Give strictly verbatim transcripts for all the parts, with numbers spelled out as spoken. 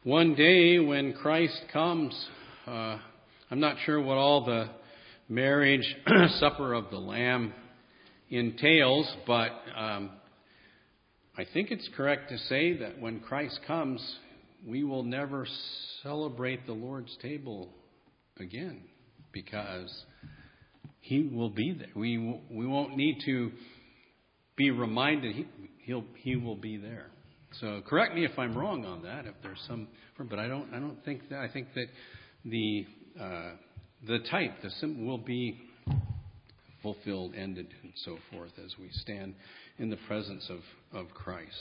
one day when Christ comes, uh, I'm not sure what all the marriage supper of the Lamb entails, but um, I think it's correct to say that when Christ comes, we will never celebrate the Lord's table again, because He will be there. We we won't need to be reminded. He he'll he will be there. So correct me if I'm wrong on that. If there's some, but I don't I don't think that. I think that the uh, the type, the symbol, will be fulfilled, ended, and so forth as we stand in the presence of of Christ.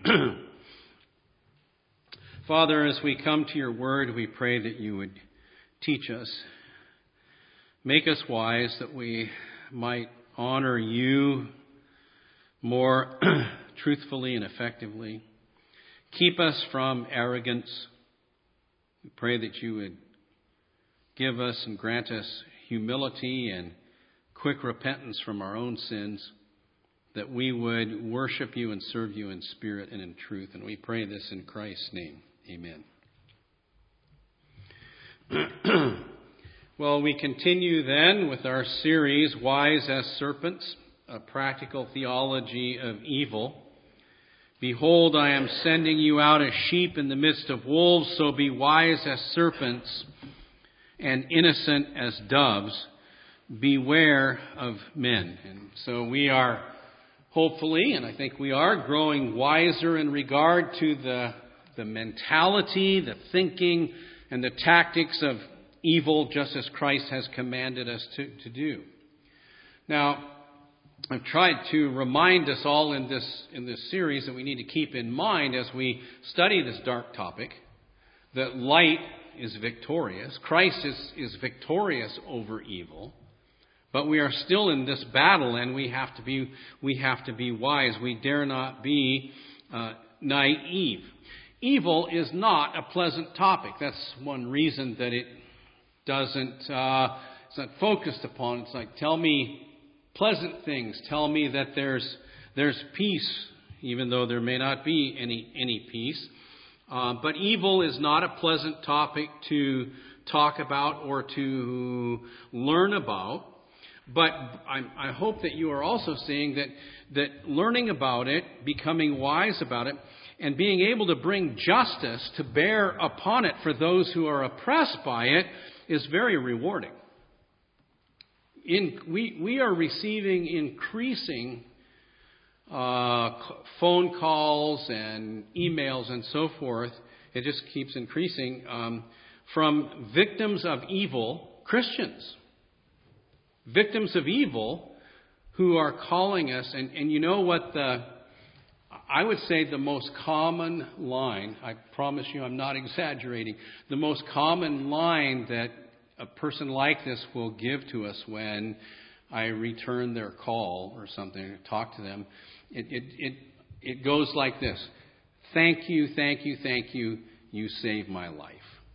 Father, as we come to your word, we pray that you would teach us, make us wise, that we might honor you more truthfully and effectively. Keep us from arrogance. We pray that you would give us and grant us humility and quick repentance from our own sins, that we would worship you and serve you in spirit and in truth. And we pray this in Christ's name. Amen. Well, we continue then with our series, Wise as Serpents, a practical theology of evil. Behold, I am sending you out as sheep in the midst of wolves, so be wise as serpents and innocent as doves. Beware of men. And so we are hopefully, and I think we are, growing wiser in regard to the the mentality, the thinking, and the tactics of evil, just as Christ has commanded us to, to do. Now, I've tried to remind us all in this in this series that we need to keep in mind as we study this dark topic that light is victorious. Christ is, is victorious over evil, but we are still in this battle, and we have to be we have to be wise. We dare not be uh, naive. Evil is not a pleasant topic. That's one reason that it doesn't, uh, it's not focused upon. It's like, tell me pleasant things. Tell me that there's there's peace, even though there may not be any, any peace. Uh, but evil is not a pleasant topic to talk about or to learn about. But I, I hope that you are also seeing that, that learning about it, becoming wise about it, and being able to bring justice to bear upon it for those who are oppressed by it is very rewarding. In, we, we are receiving increasing uh, phone calls and emails and so forth. It just keeps increasing um, from victims of evil, Christians. Victims of evil who are calling us. And, and you know what the... I would say the most common line, I promise you I'm not exaggerating, the most common line that a person like this will give to us when I return their call or something, or talk to them, it, it, it, it goes like this. Thank you, thank you, thank you, you saved my life.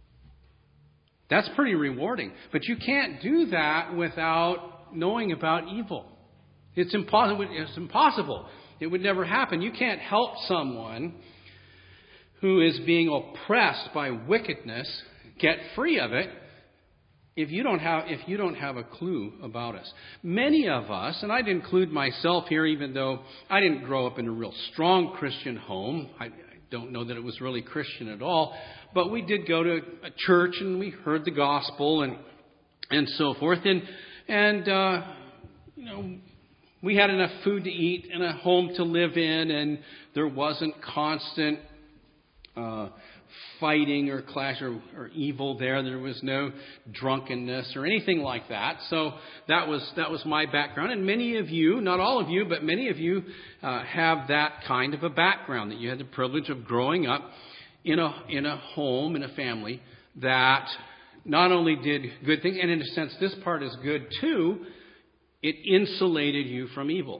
That's pretty rewarding. But you can't do that without knowing about evil. It's impossible. It's impossible. It would never happen. You can't help someone who is being oppressed by wickedness get free of it if you don't have if you don't have a clue about us. Many of us, and I'd include myself here, even though I didn't grow up in a real strong Christian home. I, I don't know that it was really Christian at all, but we did go to a church and we heard the gospel and and so forth, and and uh, you know. We had enough food to eat and a home to live in, and there wasn't constant uh, fighting or clash or, or evil there. There was no drunkenness or anything like that. So that was that was my background. And many of you, not all of you, but many of you uh, have that kind of a background, that you had the privilege of growing up in a in a home, in a family that not only did good things, and in a sense this part is good too, it insulated you from evil.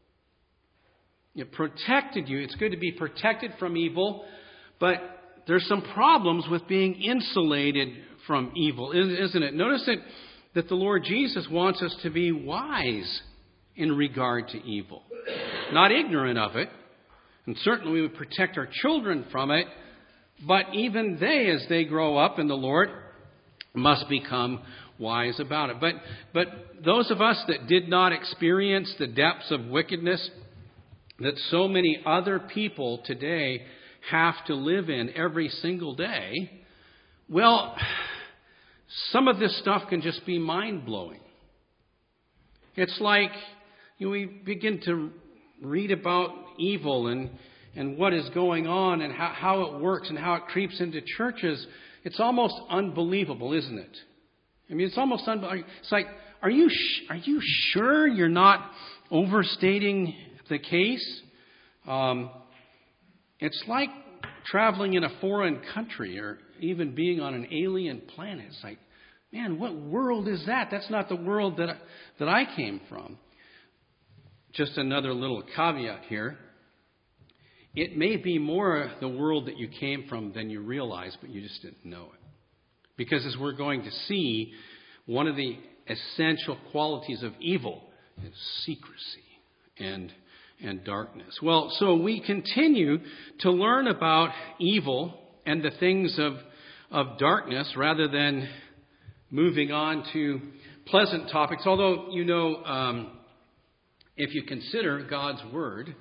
It protected you. It's good to be protected from evil, but there's some problems with being insulated from evil, isn't it? Notice that, that the Lord Jesus wants us to be wise in regard to evil, not ignorant of it. And certainly we would protect our children from it, But even they, as they grow up in the Lord, must become wise about it. But but those of us that did not experience the depths of wickedness that so many other people today have to live in every single day, well, some of this stuff can just be mind-blowing. It's like, you know, we begin to read about evil and, and what is going on and how, how it works and how it creeps into churches. It's almost unbelievable, isn't it? I mean, it's almost unbelievable. It's like, are you sh- are you sure you're not overstating the case? Um, it's like traveling in a foreign country or even being on an alien planet. It's like, man, what world is that? That's not the world that I, that I came from. Just another little caveat here. It may be more the world that you came from than you realize, but you just didn't know it. Because as we're going to see, one of the essential qualities of evil is secrecy and and darkness. Well, so we continue to learn about evil and the things of of darkness rather than moving on to pleasant topics. Although, you know, um, if you consider God's word,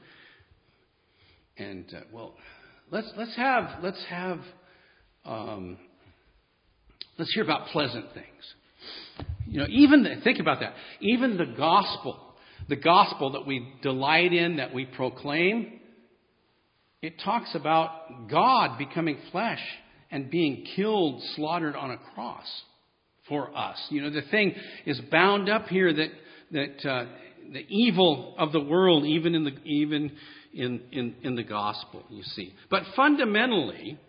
and uh, well, let's let's have let's have um, let's hear about pleasant things. You know, even the, think about that. Even the gospel, the gospel that we delight in, that we proclaim, it talks about God becoming flesh and being killed, slaughtered on a cross for us. You know, the thing is bound up here that that uh, the evil of the world, even in the even in, in in the gospel, you see. But fundamentally,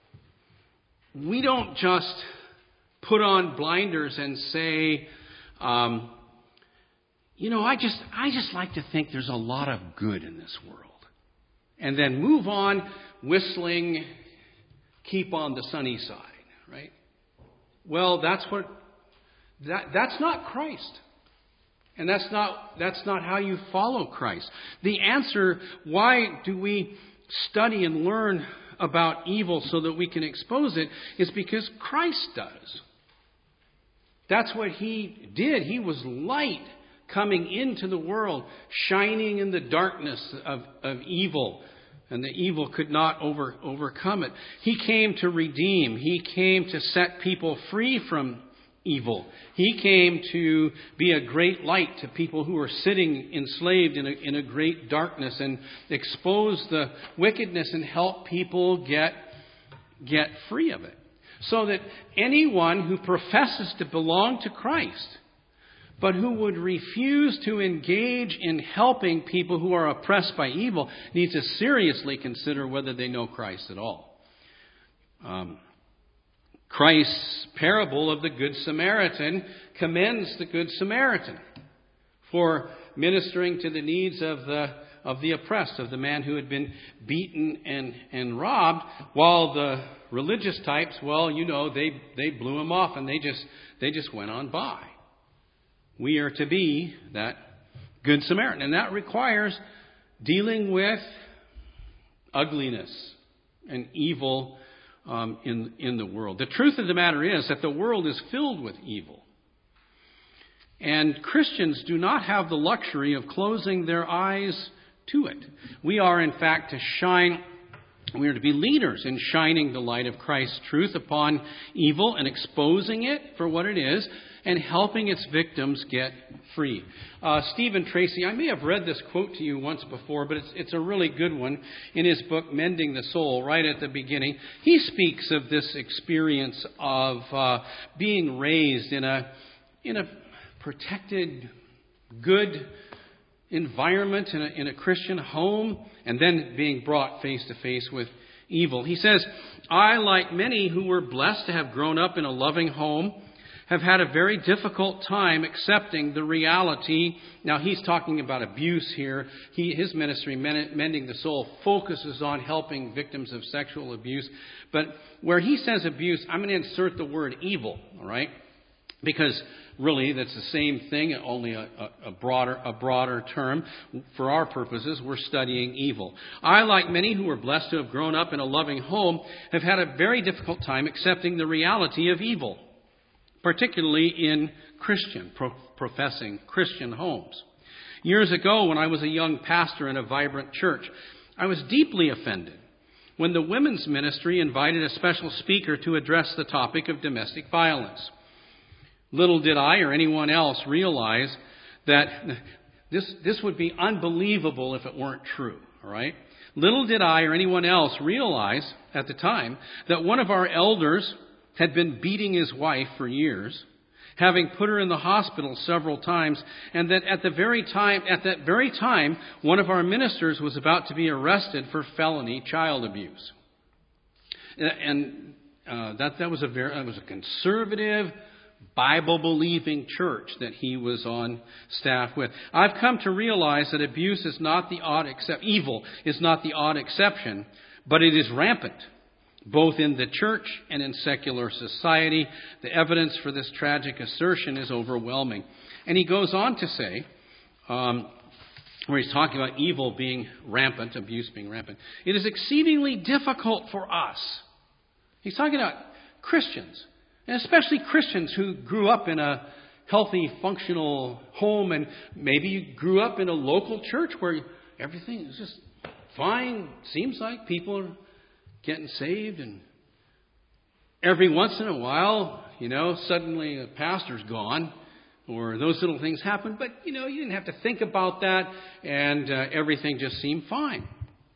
we don't just put on blinders and say, um, you know, I just I just like to think there's a lot of good in this world, and then move on whistling, keep on the sunny side, right? Well, that's what that that's not Christ. And that's not that's not how you follow Christ. The answer, why do we study and learn about evil so that we can expose it, is because Christ does. That's what he did. He was light coming into the world, shining in the darkness of, of evil. And the evil could not over, overcome it. He came to redeem. He came to set people free from evil. He came to be a great light to people who are sitting enslaved in a, in a great darkness, and expose the wickedness and help people get, get free of it. So that anyone who professes to belong to Christ, but who would refuse to engage in helping people who are oppressed by evil, needs to seriously consider whether they know Christ at all. Um, Christ's parable of the Good Samaritan commends the Good Samaritan for ministering to the needs of the of the oppressed, of the man who had been beaten and, and robbed, while the religious types, well, you know, they, they blew him off and they just they just went on by. We are to be that Good Samaritan, and that requires dealing with ugliness and evil um, in in the world. The truth of the matter is that the world is filled with evil, and Christians do not have the luxury of closing their eyes to it. We are, in fact, to shine. We are to be leaders in shining the light of Christ's truth upon evil and exposing it for what it is, and helping its victims get free. Uh, Stephen Tracy, I may have read this quote to you once before, but it's, it's a really good one. In his book, Mending the Soul, right at the beginning, he speaks of this experience of uh, being raised in a in a protected, good environment, in a, in a Christian home, and then being brought face to face with evil. He says, I, like many who were blessed to have grown up in a loving home, have had a very difficult time accepting the reality. Now, he's talking about abuse here. He, his ministry, Mending the Soul, focuses on helping victims of sexual abuse. But where he says abuse, I'm going to insert the word evil, all right? Because really, that's the same thing, only a, a, a broader a broader term. For our purposes, we're studying evil. I, like many who were blessed to have grown up in a loving home, have had a very difficult time accepting the reality of evil, particularly in Christian, pro- professing Christian homes. Years ago, when I was a young pastor in a vibrant church, I was deeply offended when the women's ministry invited a special speaker to address the topic of domestic violence. Little did I or anyone else realize that this, this would be unbelievable if it weren't true, all right? Little did I or anyone else realize at the time that one of our elders had been beating his wife for years, having put her in the hospital several times, and that at the very time, at that very time, one of our ministers was about to be arrested for felony child abuse. And uh, that that was a very that was a conservative, Bible-believing church that he was on staff with. I've come to realize that abuse is not the odd except evil is not the odd exception, but it is rampant, both in the church and in secular society. The evidence for this tragic assertion is overwhelming. And he goes on to say, um, where he's talking about evil being rampant, abuse being rampant, it is exceedingly difficult for us. He's talking about Christians, and especially Christians who grew up in a healthy, functional home, and maybe you grew up in a local church where everything is just fine. Seems like people are getting saved, and every once in a while, you know, suddenly a pastor's gone, or those little things happen, but, you know, you didn't have to think about that, and uh, everything just seemed fine.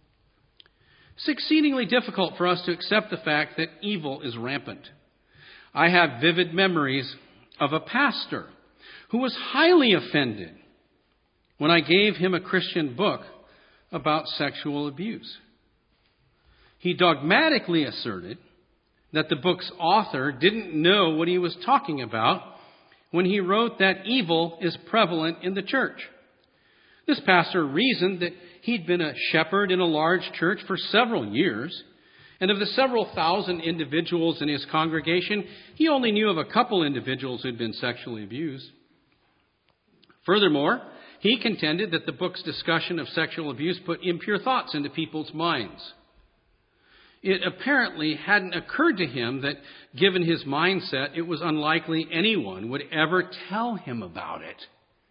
It's exceedingly difficult for us to accept the fact that evil is rampant. I have vivid memories of a pastor who was highly offended when I gave him a Christian book about sexual abuse. He dogmatically asserted that the book's author didn't know what he was talking about when he wrote that evil is prevalent in the church. This pastor reasoned that he'd been a shepherd in a large church for several years, and of the several thousand individuals in his congregation, he only knew of a couple individuals who'd been sexually abused. Furthermore, he contended that the book's discussion of sexual abuse put impure thoughts into people's minds. It apparently hadn't occurred to him that, given his mindset, it was unlikely anyone would ever tell him about it.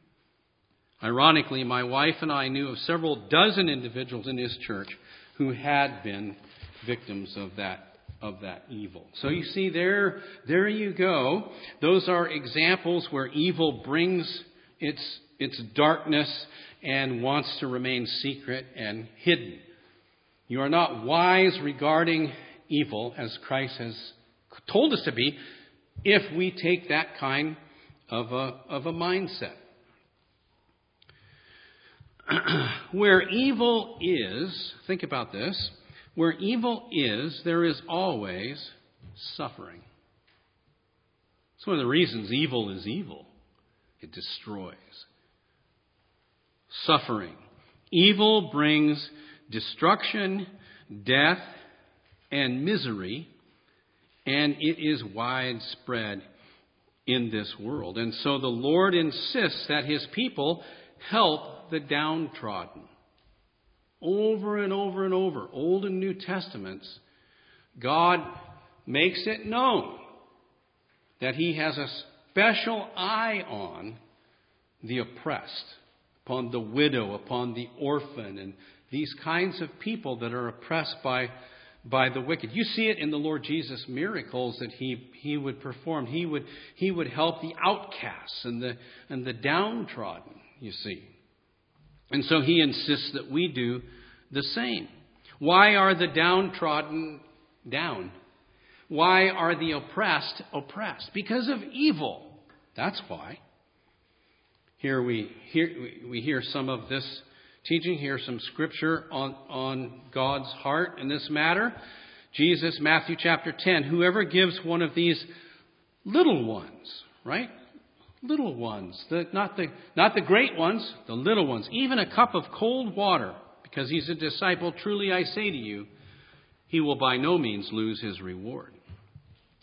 Ironically, my wife and I knew of several dozen individuals in his church who had been victims of that of that evil. So you see, there, there you go. Those are examples where evil brings its its darkness and wants to remain secret and hidden. You are not wise regarding evil, as Christ has told us to be, if we take that kind of a, of a mindset. Where evil is, think about this, where evil is, there is always suffering. It's one of the reasons evil is evil. It destroys. Suffering. Evil brings destruction, death, and misery, and it is widespread in this world. And so the Lord insists that His people help the downtrodden. Over and over and over, Old and New Testaments, God makes it known that He has a special eye on the oppressed, upon the widow, upon the orphan, and these kinds of people that are oppressed by, by the wicked. You see it in the Lord Jesus' miracles that He He would perform. He would He would help the outcasts and the and the downtrodden, you see. And so He insists that we do the same. Why are the downtrodden down? Why are the oppressed oppressed? Because of evil. That's why. Here we hear we hear some of this teaching. Here's some scripture on, on God's heart in this matter. Jesus, Matthew chapter ten. Whoever gives one of these little ones, right? Little ones, the, not the not the great ones, the little ones, even a cup of cold water, because he's a disciple, truly I say to you, he will by no means lose his reward.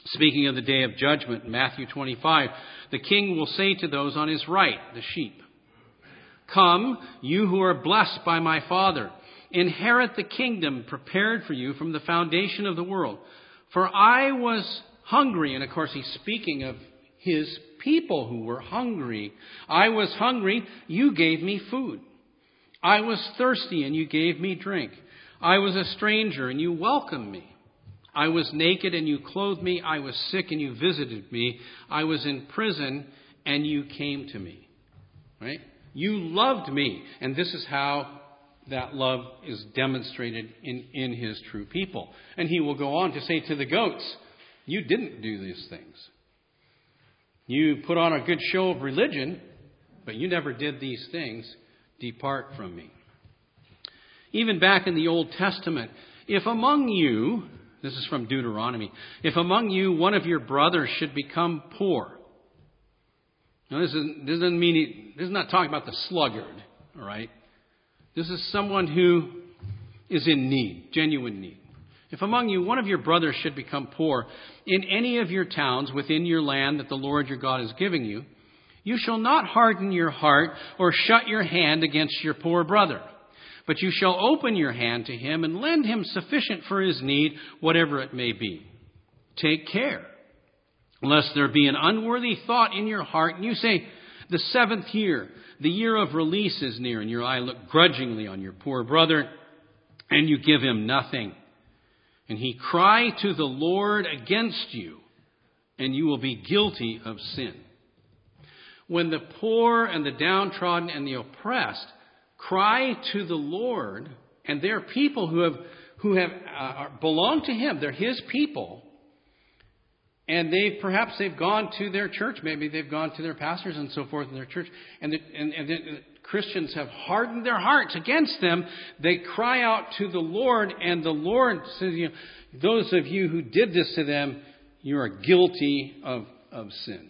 Speaking of the day of judgment, in Matthew twenty-five, the king will say to those on his right, the sheep, "Come, you who are blessed by my Father, inherit the kingdom prepared for you from the foundation of the world. For I was hungry," and of course he's speaking of his people who were hungry. "I was hungry, you gave me food. I was thirsty, and you gave me drink. I was a stranger, and you welcomed me. I was naked, and you clothed me. I was sick, and you visited me. I was in prison, and you came to me." Right? You loved me. And this is how that love is demonstrated in, in his true people. And he will go on to say to the goats, "You didn't do these things. You put on a good show of religion, but you never did these things. Depart from me." Even back in the Old Testament, if among you, this is from Deuteronomy, if among you one of your brothers should become poor. Now this, is, this doesn't mean, he, this is not talking about the sluggard, all right? This is someone who is in need, genuine need. If among you one of your brothers should become poor in any of your towns within your land that the Lord your God is giving you, you shall not harden your heart or shut your hand against your poor brother, but you shall open your hand to him and lend him sufficient for his need, whatever it may be. Take care, lest there be an unworthy thought in your heart, and you say, "The seventh year, the year of release is near," and your eye look grudgingly on your poor brother, and you give him nothing. And he cry to the Lord against you, and you will be guilty of sin. When the poor and the downtrodden and the oppressed cry to the Lord, and they're people who have who have uh, belong to him, they're his people, and they perhaps they've gone to their church, maybe they've gone to their pastors and so forth in their church, and the, and, and the Christians have hardened their hearts against them. They cry out to the Lord, and the Lord says, you know, "Those of you who did this to them, you are guilty of, of sin."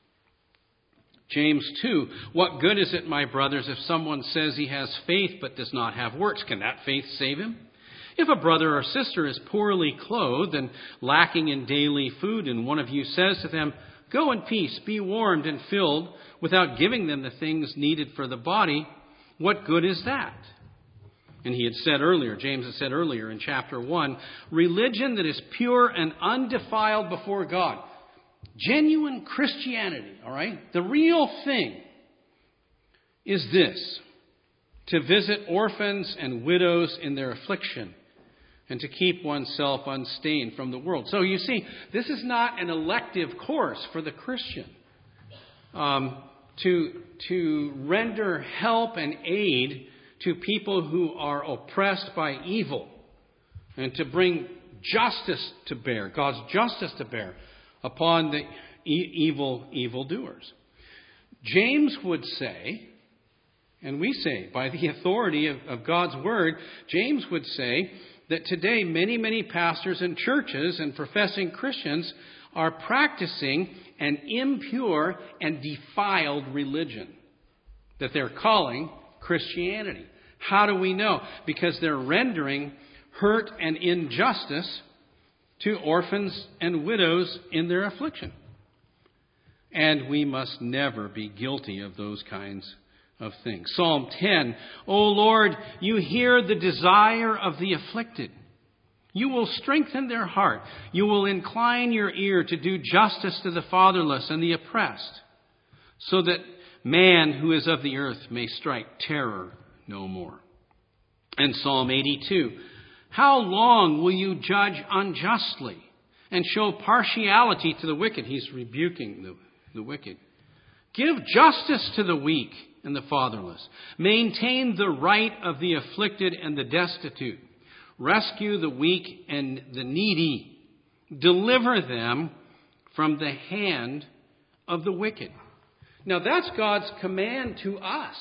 James two, "What good is it, my brothers, if someone says he has faith but does not have works? Can that faith save him? If a brother or sister is poorly clothed and lacking in daily food, and one of you says to them, 'Go in peace, be warmed and filled,' without giving them the things needed for the body, what good is that?" And he had said earlier, James had said earlier in chapter one, religion that is pure and undefiled before God. Genuine Christianity, all right? The real thing is this: to visit orphans and widows in their affliction, and to keep oneself unstained from the world. So you see, this is not an elective course for the Christian. Um, to, to render help and aid to people who are oppressed by evil, and to bring justice to bear, God's justice to bear upon the e- evil evildoers. James would say, and we say, by the authority of, of God's word, James would say that today many, many pastors and churches and professing Christians are practicing an impure and defiled religion that they're calling Christianity. How do we know? Because they're rendering hurt and injustice to orphans and widows in their affliction. And we must never be guilty of those kinds of things. Psalm ten, "O Lord, you hear the desire of the afflicted. You will strengthen their heart. You will incline your ear to do justice to the fatherless and the oppressed, so that man who is of the earth may strike terror no more." And Psalm eighty-two, "How long will you judge unjustly and show partiality to the wicked?" He's rebuking the, the wicked. "Give justice to the weak and the fatherless. Maintain the right of the afflicted and the destitute. Rescue the weak and the needy. Deliver them from the hand of the wicked." Now that's God's command to us.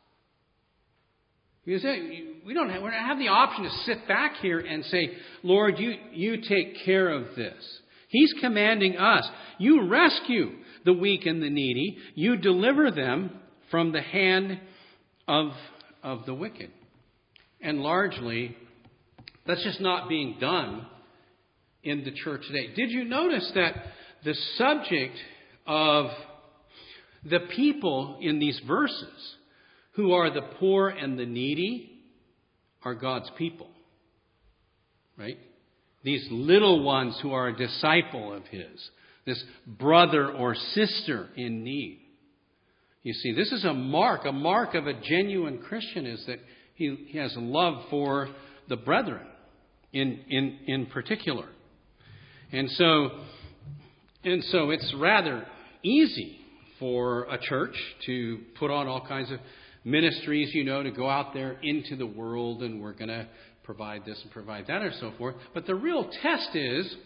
You say, we don't have, we don't have the option to sit back here and say, "Lord, you, you take care of this." He's commanding us. You rescue the weak and the needy. You deliver them from the hand of, of the wicked. And largely, that's just not being done in the church today. Did you notice that the subject of the people in these verses who are the poor and the needy are God's people? Right? These little ones who are a disciple of His. This brother or sister in need. You see, this is a mark. A mark of a genuine Christian is that he, he has love for the brethren in, in, in particular. And so, and so it's rather easy for a church to put on all kinds of ministries, you know, to go out there into the world and we're going to provide this and provide that or so forth. But the real test is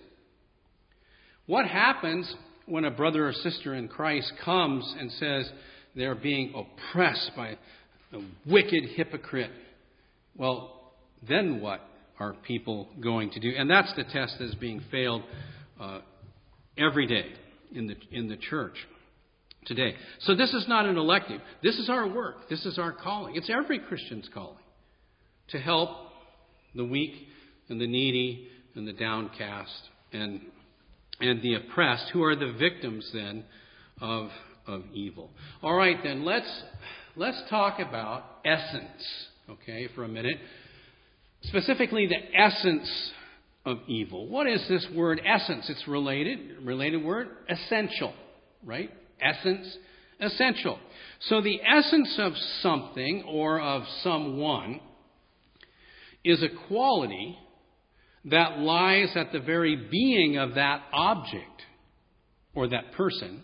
what happens when a brother or sister in Christ comes and says they're being oppressed by a wicked hypocrite. Well, then what are people going to do? And that's the test that's being failed uh, every day in the in the church today. So this is not an elective. This is our work. This is our calling. It's every Christian's calling to help the weak and the needy and the downcast and and the oppressed, who are the victims then of of evil. All right, then let's let's talk about essence, okay, for a minute. Specifically, the essence of evil. What is this word essence? It's related, related word, essential, right? Essence, essential. So the essence of something or of someone is a quality that lies at the very being of that object or that person,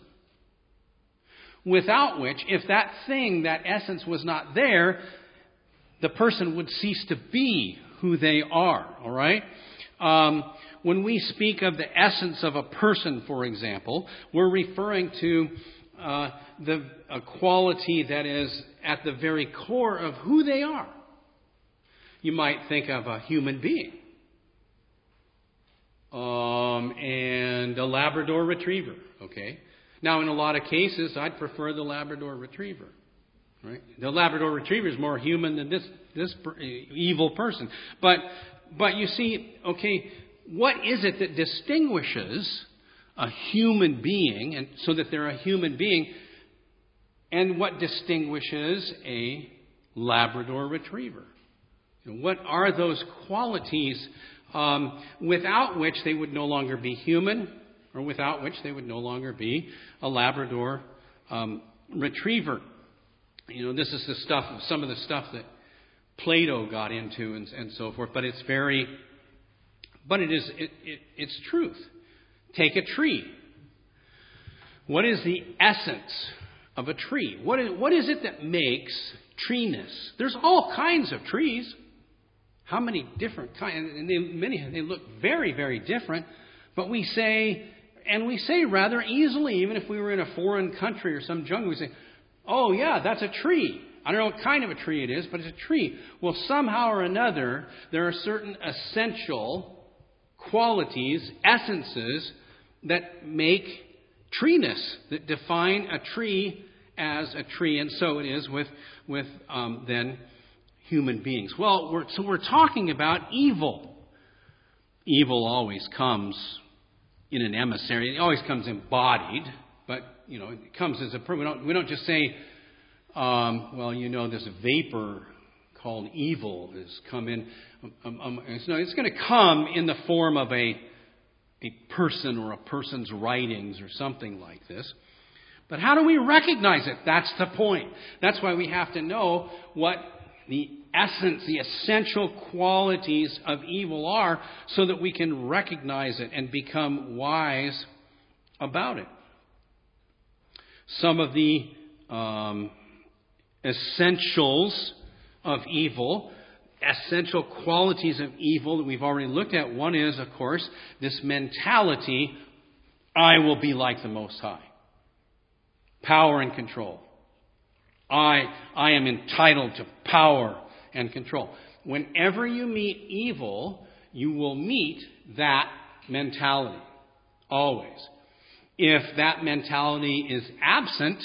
without which, if that thing, that essence was not there, the person would cease to be who they are, all right? Um, when we speak of the essence of a person, for example, we're referring to uh, the a quality that is at the very core of who they are. You might think of a human being um, and a Labrador Retriever, okay? Now, in a lot of cases, I'd prefer the Labrador Retriever. Right? The Labrador Retriever is more human than this this per, evil person. But but you see, okay, what is it that distinguishes a human being, and so that they're a human being, and what distinguishes a Labrador Retriever? You know, what are those qualities um, without which they would no longer be human, or without which they would no longer be a Labrador um, Retriever? You know, this is the stuff, some of the stuff that Plato got into and, and so forth. But it's very, but it is, it, it, it's truth. Take a tree. What is the essence of a tree? What is, what is it that makes treeness? There's all kinds of trees. How many different kinds? And they, many, they look very, very different. But we say, and we say rather easily, even if we were in a foreign country or some jungle, we say, oh, yeah, that's a tree. I don't know what kind of a tree it is, but it's a tree. Well, somehow or another, there are certain essential qualities, essences, that make treeness, that define a tree as a tree. And so it is with, with um, then, human beings. Well, we're, so we're talking about evil. Evil always comes in an emissary. It always comes embodied. But, you know, it comes as a... We don't, we don't just say, um, well, you know, this vapor called evil has come in. Um, um, it's, no, it's going to come in the form of a, a person or a person's writings or something like this. But how do we recognize it? That's the point. That's why we have to know what the essence, the essential qualities of evil are, so that we can recognize it and become wise about it. Some of the um, essentials of evil, essential qualities of evil that we've already looked at. One is, of course, this mentality, I will be like the Most High. Power and control. I, I am entitled to power and control. Whenever you meet evil, you will meet that mentality. Always. If that mentality is absent,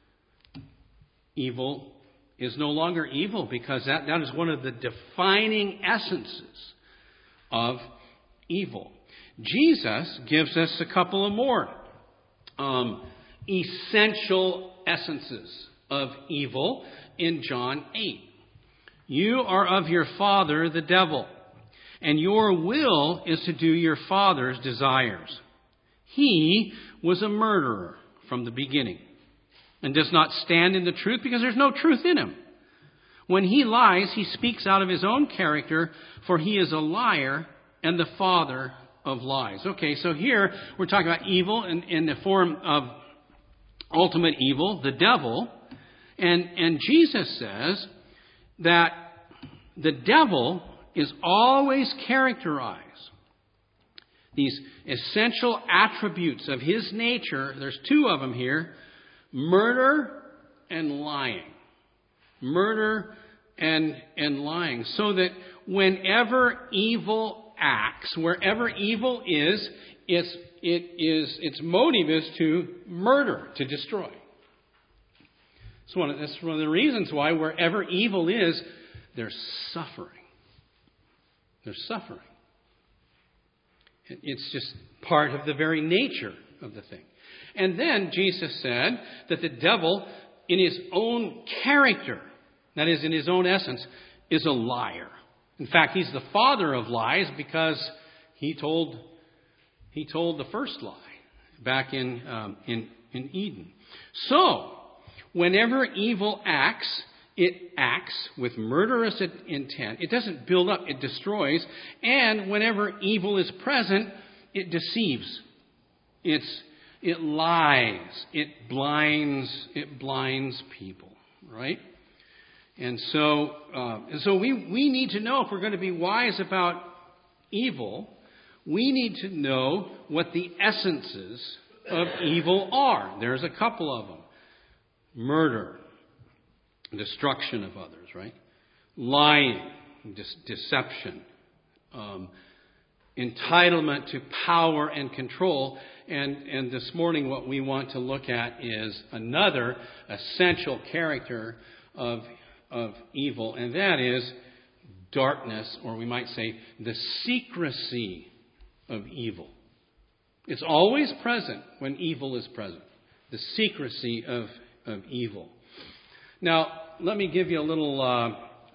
evil is no longer evil, because that, that is one of the defining essences of evil. Jesus gives us a couple of more um, essential essences of evil in John eight. You are of your father, the devil, and your will is to do your father's desires. He was a murderer from the beginning and does not stand in the truth because there's no truth in him. When he lies, he speaks out of his own character, for he is a liar and the father of lies. Okay, so here we're talking about evil in, in the form of ultimate evil, the devil. And, and Jesus says that the devil is always characterized. These essential attributes of his nature, there's two of them here, murder and lying. Murder and, and lying. So that whenever evil acts, wherever evil is, it's, it is, its motive is to murder, to destroy. So one of, that's one of the reasons why wherever evil is, there's suffering. There's suffering. It's just part of the very nature of the thing. And then Jesus said that the devil, in his own character, that is, in his own essence, is a liar. In fact, he's the father of lies because he told he told the first lie back in um, in in Eden. So, whenever evil acts, it acts with murderous intent. It doesn't build up; it destroys. And whenever evil is present, it deceives. It's it lies. It blinds. It blinds people. Right. And so, uh, and so we, we need to know if we're going to be wise about evil, we need to know what the essences of evil are. There's a couple of them. Murder, destruction of others, right? Lying, de- deception, um, entitlement to power and control. And, and this morning what we want to look at is another essential character of of evil, and that is darkness, or we might say the secrecy of evil. It's always present when evil is present. The secrecy of, of evil. Now, let me give you a little uh,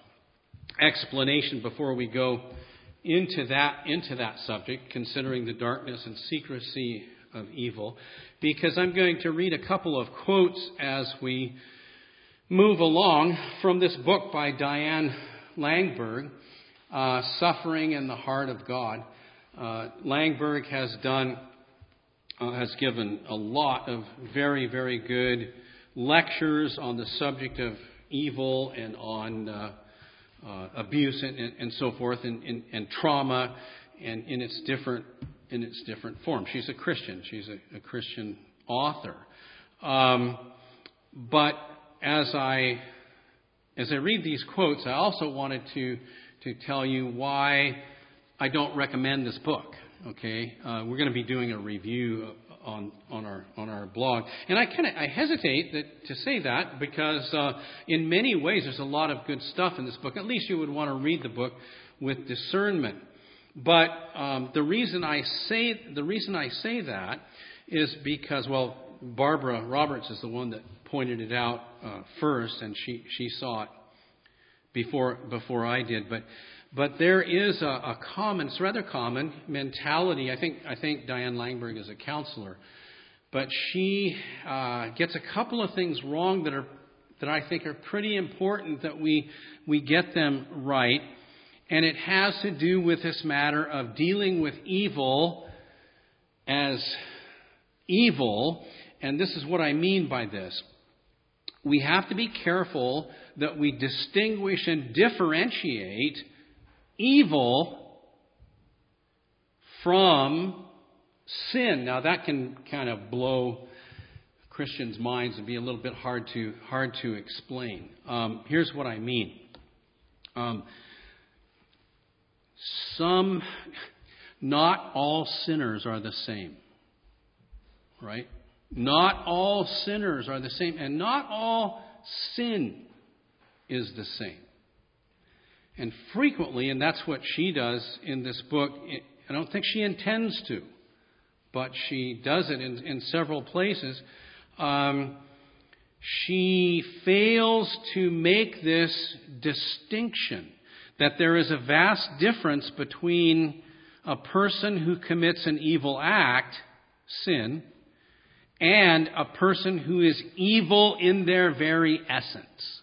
explanation before we go into that into that subject, considering the darkness and secrecy of evil, because I'm going to read a couple of quotes as we move along from this book by Diane Langberg, uh, Suffering in the Heart of God. Uh, Langberg has done, uh, has given a lot of very, very good lectures on the subject of evil and on uh, uh, abuse and, and, and so forth, and, and, and trauma, and in its different in its different forms. She's a Christian. She's a, a Christian author, um, but As I as I read these quotes, I also wanted to to tell you why I don't recommend this book. Okay, uh, we're going to be doing a review on on our on our blog, and I kind of I hesitate that, to say that because uh, in many ways there's a lot of good stuff in this book. At least you would want to read the book with discernment. But um, the reason I say the reason I say that is because well, Barbara Roberts is the one that pointed it out uh, first, and she, she saw it before before I did. But but there is a, a common, it's rather common mentality. I think I think Diane Langberg is a counselor, but she uh, gets a couple of things wrong that are that I think are pretty important that we we get them right, and it has to do with this matter of dealing with evil as evil. And this is what I mean by this. We have to be careful that we distinguish and differentiate evil from sin. Now that can kind of blow Christians' minds and be a little bit hard to hard to explain. Um, here's what I mean. Um, some, not all sinners are the same, right? Not all sinners are the same, and not all sin is the same. And frequently, and that's what she does in this book, I don't think she intends to, but she does it in, in several places. Um, she fails to make this distinction that there is a vast difference between a person who commits an evil act, sin, and a person who is evil in their very essence.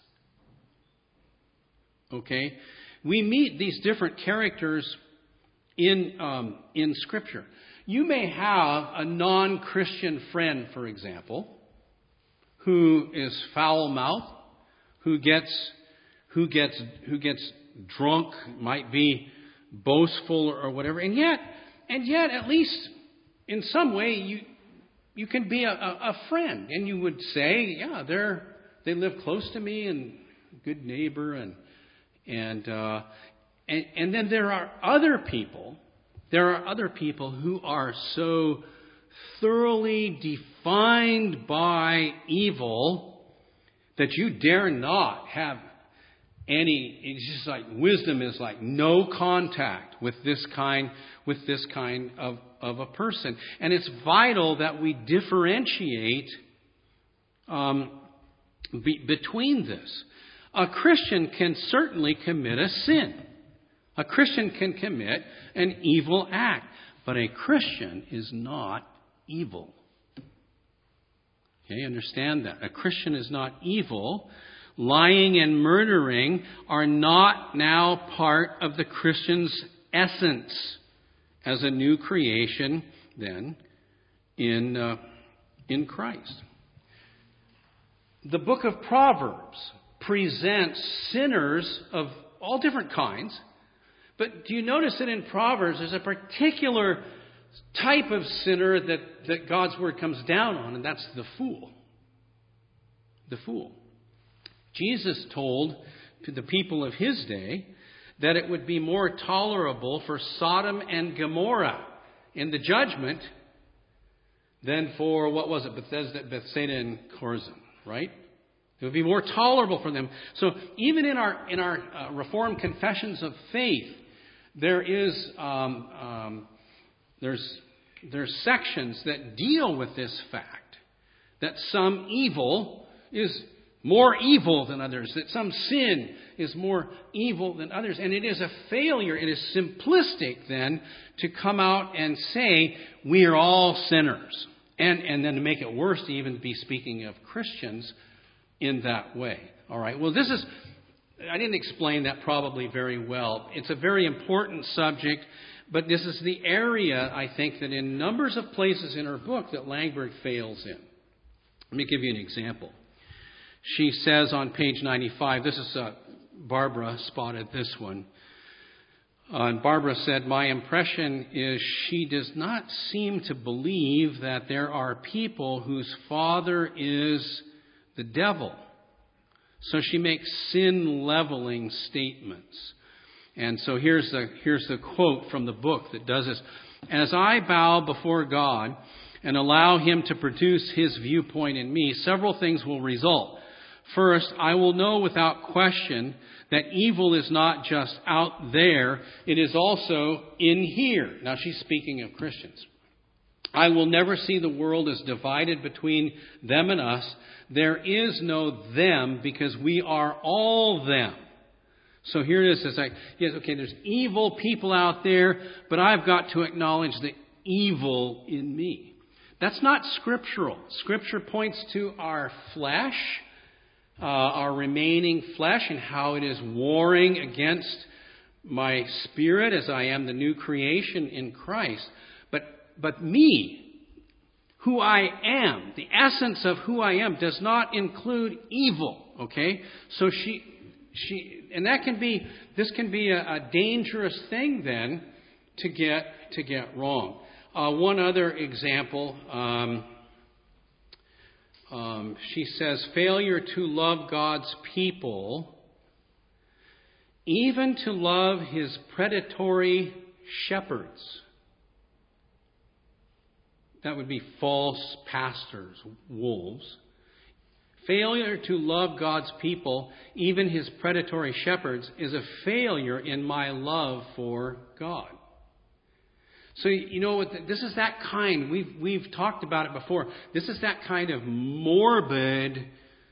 Okay? We meet these different characters in um, in Scripture. You may have a non-Christian friend, for example, who is foul-mouthed, who gets who gets who gets drunk, might be boastful or, or whatever, and yet and yet at least in some way you you can be a, a, a friend, and you would say, yeah, they're they live close to me and good neighbor, and and uh, and and then there are other people. There are other people who are so thoroughly defined by evil that you dare not have any. It's just like wisdom is like no contact with this kind with this kind of, of a person, and it's vital that we differentiate um, be, between this. A Christian can certainly commit a sin. A Christian can commit an evil act, but a Christian is not evil. Okay, understand that. A Christian is not evil. Lying and murdering are not now part of the Christian's essence as a new creation, then, in, uh, in Christ. The book of Proverbs presents sinners of all different kinds. But do you notice that in Proverbs there's a particular type of sinner that, that God's word comes down on, and that's the fool. The fool. Jesus told to the people of his day that it would be more tolerable for Sodom and Gomorrah in the judgment than for, what was it, Bethesda, Bethsaida and Chorazin, right? It would be more tolerable for them. So even in our in our uh, Reformed confessions of faith, there is um, um, there's there's sections that deal with this fact that some evil is more evil than others, that some sin is more evil than others, and it is a failure. It is simplistic then to come out and say we are all sinners, and and then to make it worse to even be speaking of Christians in that way. All right. Well, this is. I didn't explain that probably very well. It's a very important subject, but this is the area, I think, that in numbers of places in her book that Langberg fails in. Let me give you an example. She says on page ninety-five, this is uh, Barbara spotted this one. Uh, and Barbara said, my impression is she does not seem to believe that there are people whose father is the devil. So she makes sin-leveling statements. And so here's the, here's the quote from the book that does this. As I bow before God and allow him to produce his viewpoint in me, several things will result. First, I will know without question that evil is not just out there, it is also in here. Now she's speaking of Christians. I will never see the world as divided between them and us. There is no them because we are all them. So here it is. It's like, yes, okay, there's evil people out there, but I've got to acknowledge the evil in me. That's not scriptural. Scripture points to our flesh, uh, our remaining flesh, and how it is warring against my spirit as I am the new creation in Christ. But But me, who I am, the essence of who I am, does not include evil. Okay, so she, she, and that can be, this can be a, a dangerous thing then to get to get wrong. Uh, one other example, um, um, she says, failure to love God's people, even to love His predatory shepherds. That would be false pastors, wolves. Failure to love God's people, even His predatory shepherds, is a failure in my love for God. So, you know, this is that kind, we've, we've talked about it before, this is that kind of morbid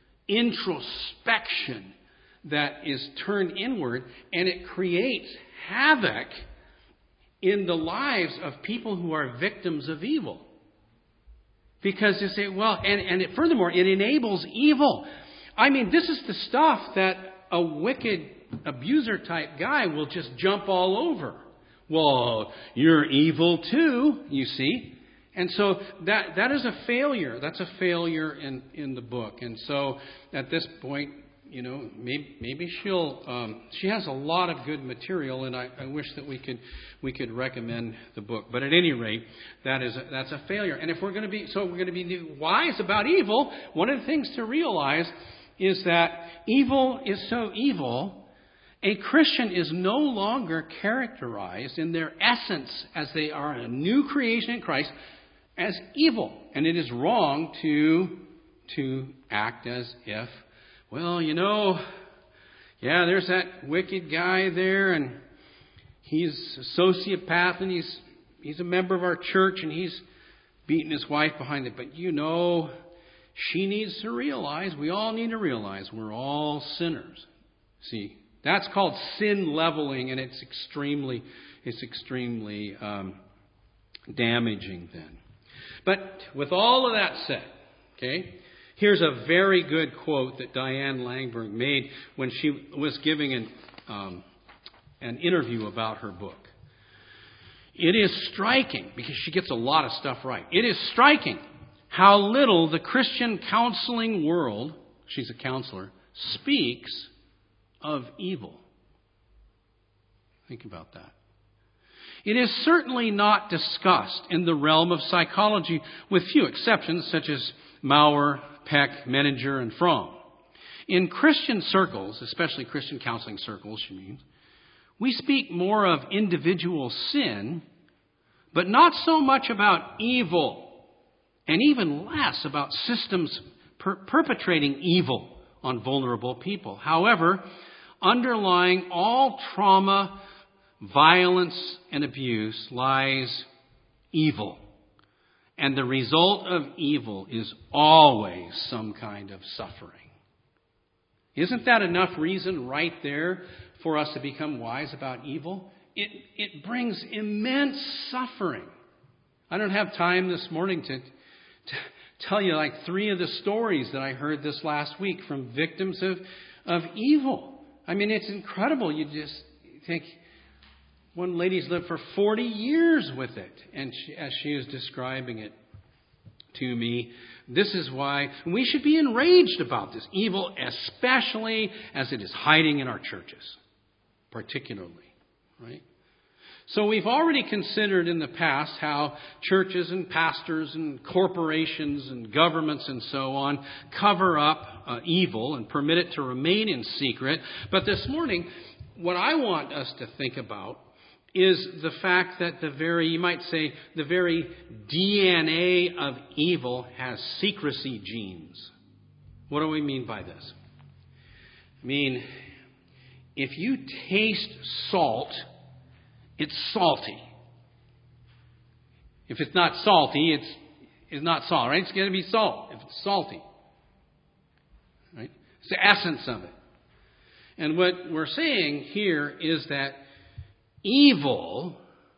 introspection that is turned inward, and it creates havoc in the lives of people who are victims of evil. Because you say, well, and, and it, furthermore, it enables evil. I mean, this is the stuff that a wicked abuser type guy will just jump all over. Well, you're evil too, you see. And so that that is a failure. That's a failure in, in the book. And so at this point, you know, maybe, maybe she'll, um, she has a lot of good material, and I, I wish that we could we could recommend the book. But at any rate, that is a, that's a failure. And if we're going to be, so we're going to be wise about evil, one of the things to realize is that evil is so evil, a Christian is no longer characterized in their essence as they are a new creation in Christ as evil. And it is wrong to, to act as if, well, you know, yeah, there's that wicked guy there, and he's a sociopath, and he's he's a member of our church, and he's beating his wife behind it. But you know, she needs to realize, we all need to realize, we're all sinners. See, that's called sin leveling, and it's extremely, it's extremely um, damaging then. But with all of that said, okay, here's a very good quote that Diane Langberg made when she was giving an, um, an interview about her book. It is striking, because she gets a lot of stuff right. It is striking how little the Christian counseling world, she's a counselor, speaks of evil. Think about that. It is certainly not discussed in the realm of psychology, with few exceptions, such as Maurer, Peck, Menninger, and Fromm. In Christian circles, especially Christian counseling circles, she means, we speak more of individual sin, but not so much about evil, and even less about systems per- perpetrating evil on vulnerable people. However, underlying all trauma, violence, and abuse lies evil. And the result of evil is always some kind of suffering. Isn't that enough reason right there for us to become wise about evil? It, it brings immense suffering. I don't have time this morning to, to tell you like three of the stories that I heard this last week from victims of, of evil. I mean, it's incredible. You just think, one lady's lived for forty years with it. And she, as she is describing it to me, this is why we should be enraged about this evil, especially as it is hiding in our churches, particularly, right? So we've already considered in the past how churches and pastors and corporations and governments and so on cover up uh, evil and permit it to remain in secret. But this morning, what I want us to think about is the fact that the very, you might say, the very D N A of evil has secrecy genes. What do we mean by this? I mean, if you taste salt, it's salty. If it's not salty, it's, it's not salt, right? It's going to be salt if it's salty. Right? It's the essence of it. And what we're saying here is that evil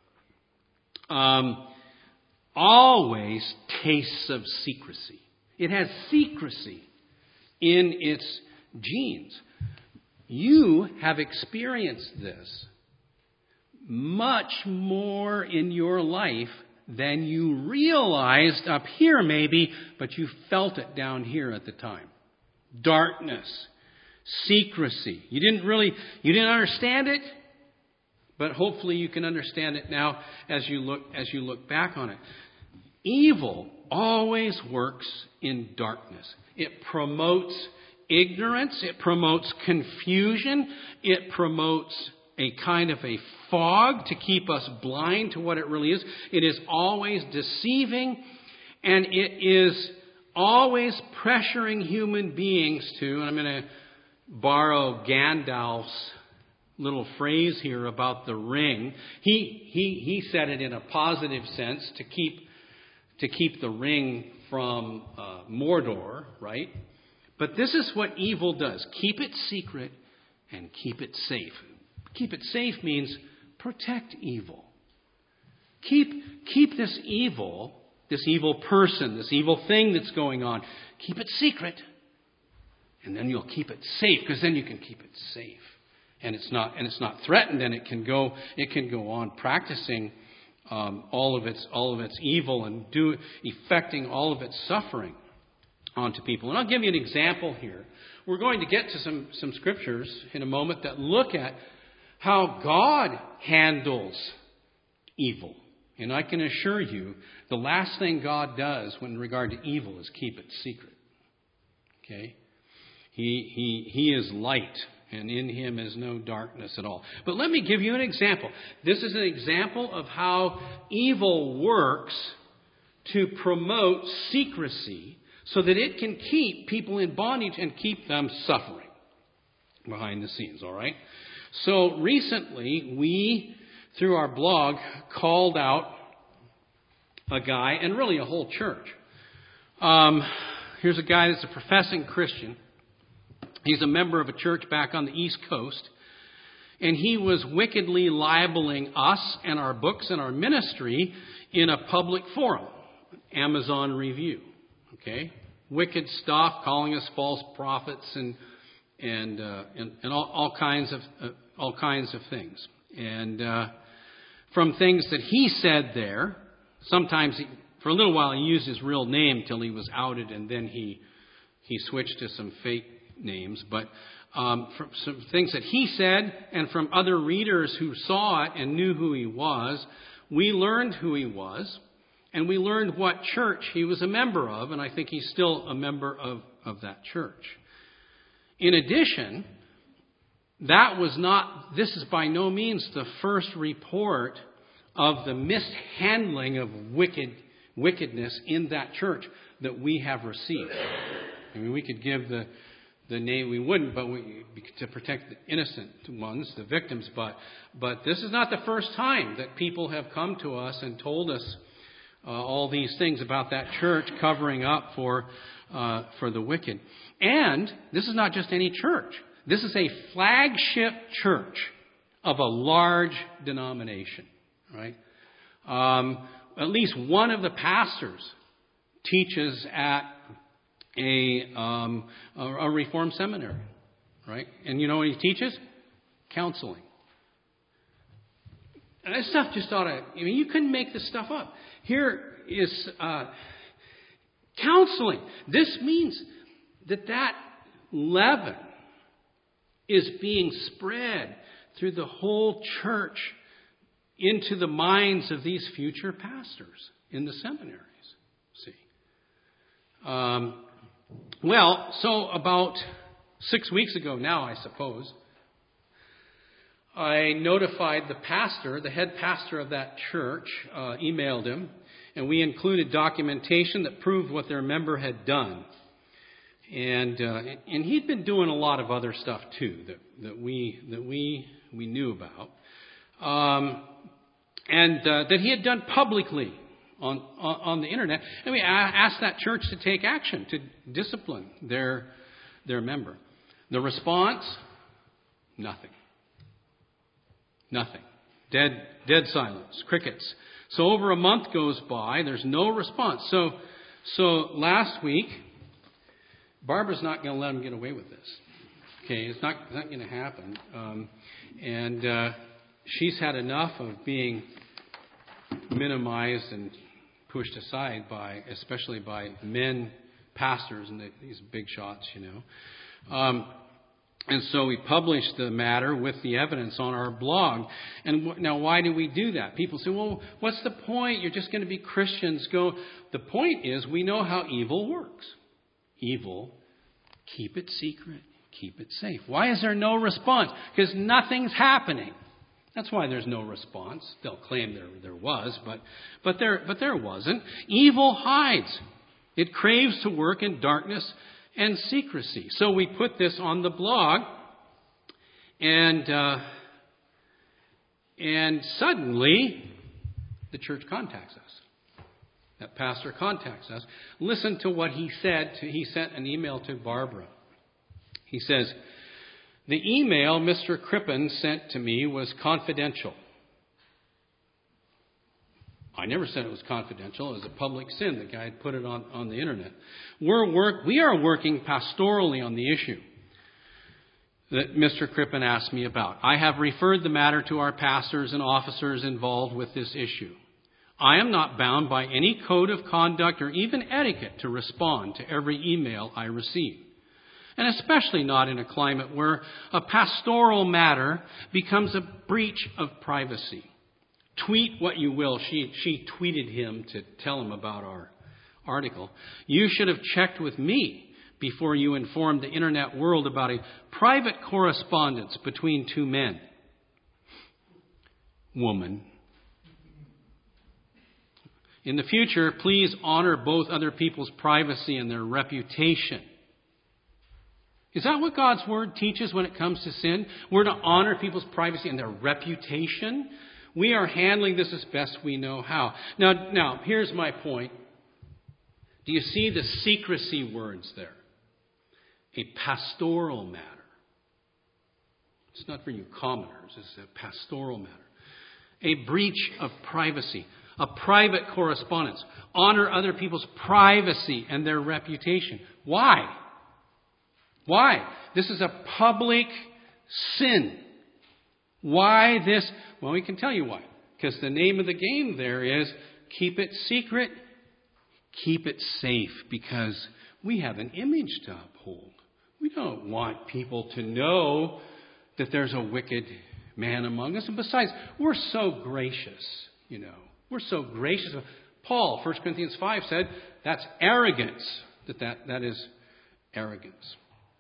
um, always tastes of secrecy. It has secrecy in its genes. You have experienced this much more in your life than you realized up here maybe, but you felt it down here at the time. Darkness, secrecy. You didn't really, you didn't understand it, but hopefully you can understand it now as you look, as you look back on it. Evil always works in darkness. It promotes ignorance. It promotes confusion. It promotes a kind of a fog to keep us blind to what it really is. It is always deceiving, and it is always pressuring human beings to, and I'm going to borrow Gandalf's little phrase here about the ring. He he he said it in a positive sense to keep to keep the ring from uh, Mordor, right? But this is what evil does: keep it secret and keep it safe. Keep it safe means protect evil. Keep keep this evil, this evil person, this evil thing that's going on. Keep it secret, and then you'll keep it safe, because then you can keep it safe. And it's not, and it's not threatened, and it can go, it can go on practicing um, all of its, all of its evil and do, effecting all of its suffering onto people. And I'll give you an example here. We're going to get to some, some scriptures in a moment that look at how God handles evil. And I can assure you, the last thing God does in regard to evil is keep it secret. Okay? He, he, he is light, and in him is no darkness at all. But let me give you an example. This is an example of how evil works to promote secrecy so that it can keep people in bondage and keep them suffering behind the scenes, all right? So recently, we, through our blog, called out a guy, and really a whole church. Um, here's a guy that's a professing Christian. He's a member of a church back on the East Coast, and he was wickedly libeling us and our books and our ministry in a public forum, Amazon Review. Okay, wicked stuff, calling us false prophets and and uh, and, and all, all kinds of uh, all kinds of things. And uh, from things that he said there, sometimes he, for a little while he used his real name till he was outed, and then he he switched to some fake names, but um, from some things that he said and from other readers who saw it and knew who he was, we learned who he was, and we learned what church he was a member of, and I think he's still a member of, of that church. In addition, that was not, this is by no means the first report of the mishandling of wicked wickedness in that church that we have received. I mean, we could give the The name, we wouldn't, but we, to protect the innocent ones, the victims. But but this is not the first time that people have come to us and told us uh, all these things about that church covering up for uh, for the wicked. And this is not just any church. This is a flagship church of a large denomination, right? Um, at least one of the pastors teaches at A, um, a a Reformed seminary, right? And you know what he teaches? Counseling. And that stuff just ought to, I mean, you couldn't make this stuff up. Here is uh, counseling. This means that that leaven is being spread through the whole church into the minds of these future pastors in the seminaries. See? Um, Well, so about six weeks ago now, I suppose, I notified the pastor, the head pastor of that church, uh, emailed him, and we included documentation that proved what their member had done. And uh, and he'd been doing a lot of other stuff too that, that we that we we knew about, um, and uh, that he had done publicly. On, on on the internet, and we asked that church to take action to discipline their their member. The response: nothing, nothing, dead dead silence, crickets. So over a month goes by. There's no response. So so last week, Barbara's not going to let him get away with this. Okay, it's not not going to happen, um, and uh, she's had enough of being minimized and pushed aside by, especially by men, pastors, and the, these big shots, you know. Um, and so we published the matter with the evidence on our blog. And w- now, why do we do that? People say, well, what's the point? You're just going to be Christians. Go. The point is, we know how evil works. Evil, keep it secret, keep it safe. Why is there no response? Because nothing's happening. That's why there's no response. They'll claim there there was, but but there but there wasn't. Evil hides. It craves to work in darkness and secrecy. So we put this on the blog, and uh, And suddenly, the church contacts us. That pastor contacts us. Listen to what he said. To, he sent an email to Barbara. He says, the email Mister Crippen sent to me was confidential. I never said it was confidential. It was a public sin. The guy had put it on, on the internet. We're work, we are working pastorally on the issue that Mister Crippen asked me about. I have referred the matter to our pastors and officers involved with this issue. I am not bound by any code of conduct or even etiquette to respond to every email I receive. And especially not in a climate where a pastoral matter becomes a breach of privacy. Tweet what you will. She, she tweeted him to tell him about our article. You should have checked with me before you informed the internet world about a private correspondence between two men. Woman. In the future, please honor both other people's privacy and their reputation. Is that what God's Word teaches when it comes to sin? We're to honor people's privacy and their reputation. We are handling this as best we know how. Now, now, here's my point. Do you see the secrecy words there? A pastoral matter. It's not for you commoners. It's a pastoral matter. A breach of privacy. A private correspondence. Honor other people's privacy and their reputation. Why? Why? This is a public sin. Why this? Well, we can tell you why. Because the name of the game there is keep it secret, keep it safe. Because we have an image to uphold. We don't want people to know that there's a wicked man among us. And besides, we're so gracious, you know. We're so gracious. Paul, First Corinthians five said, that's arrogance. That, that, that is arrogance.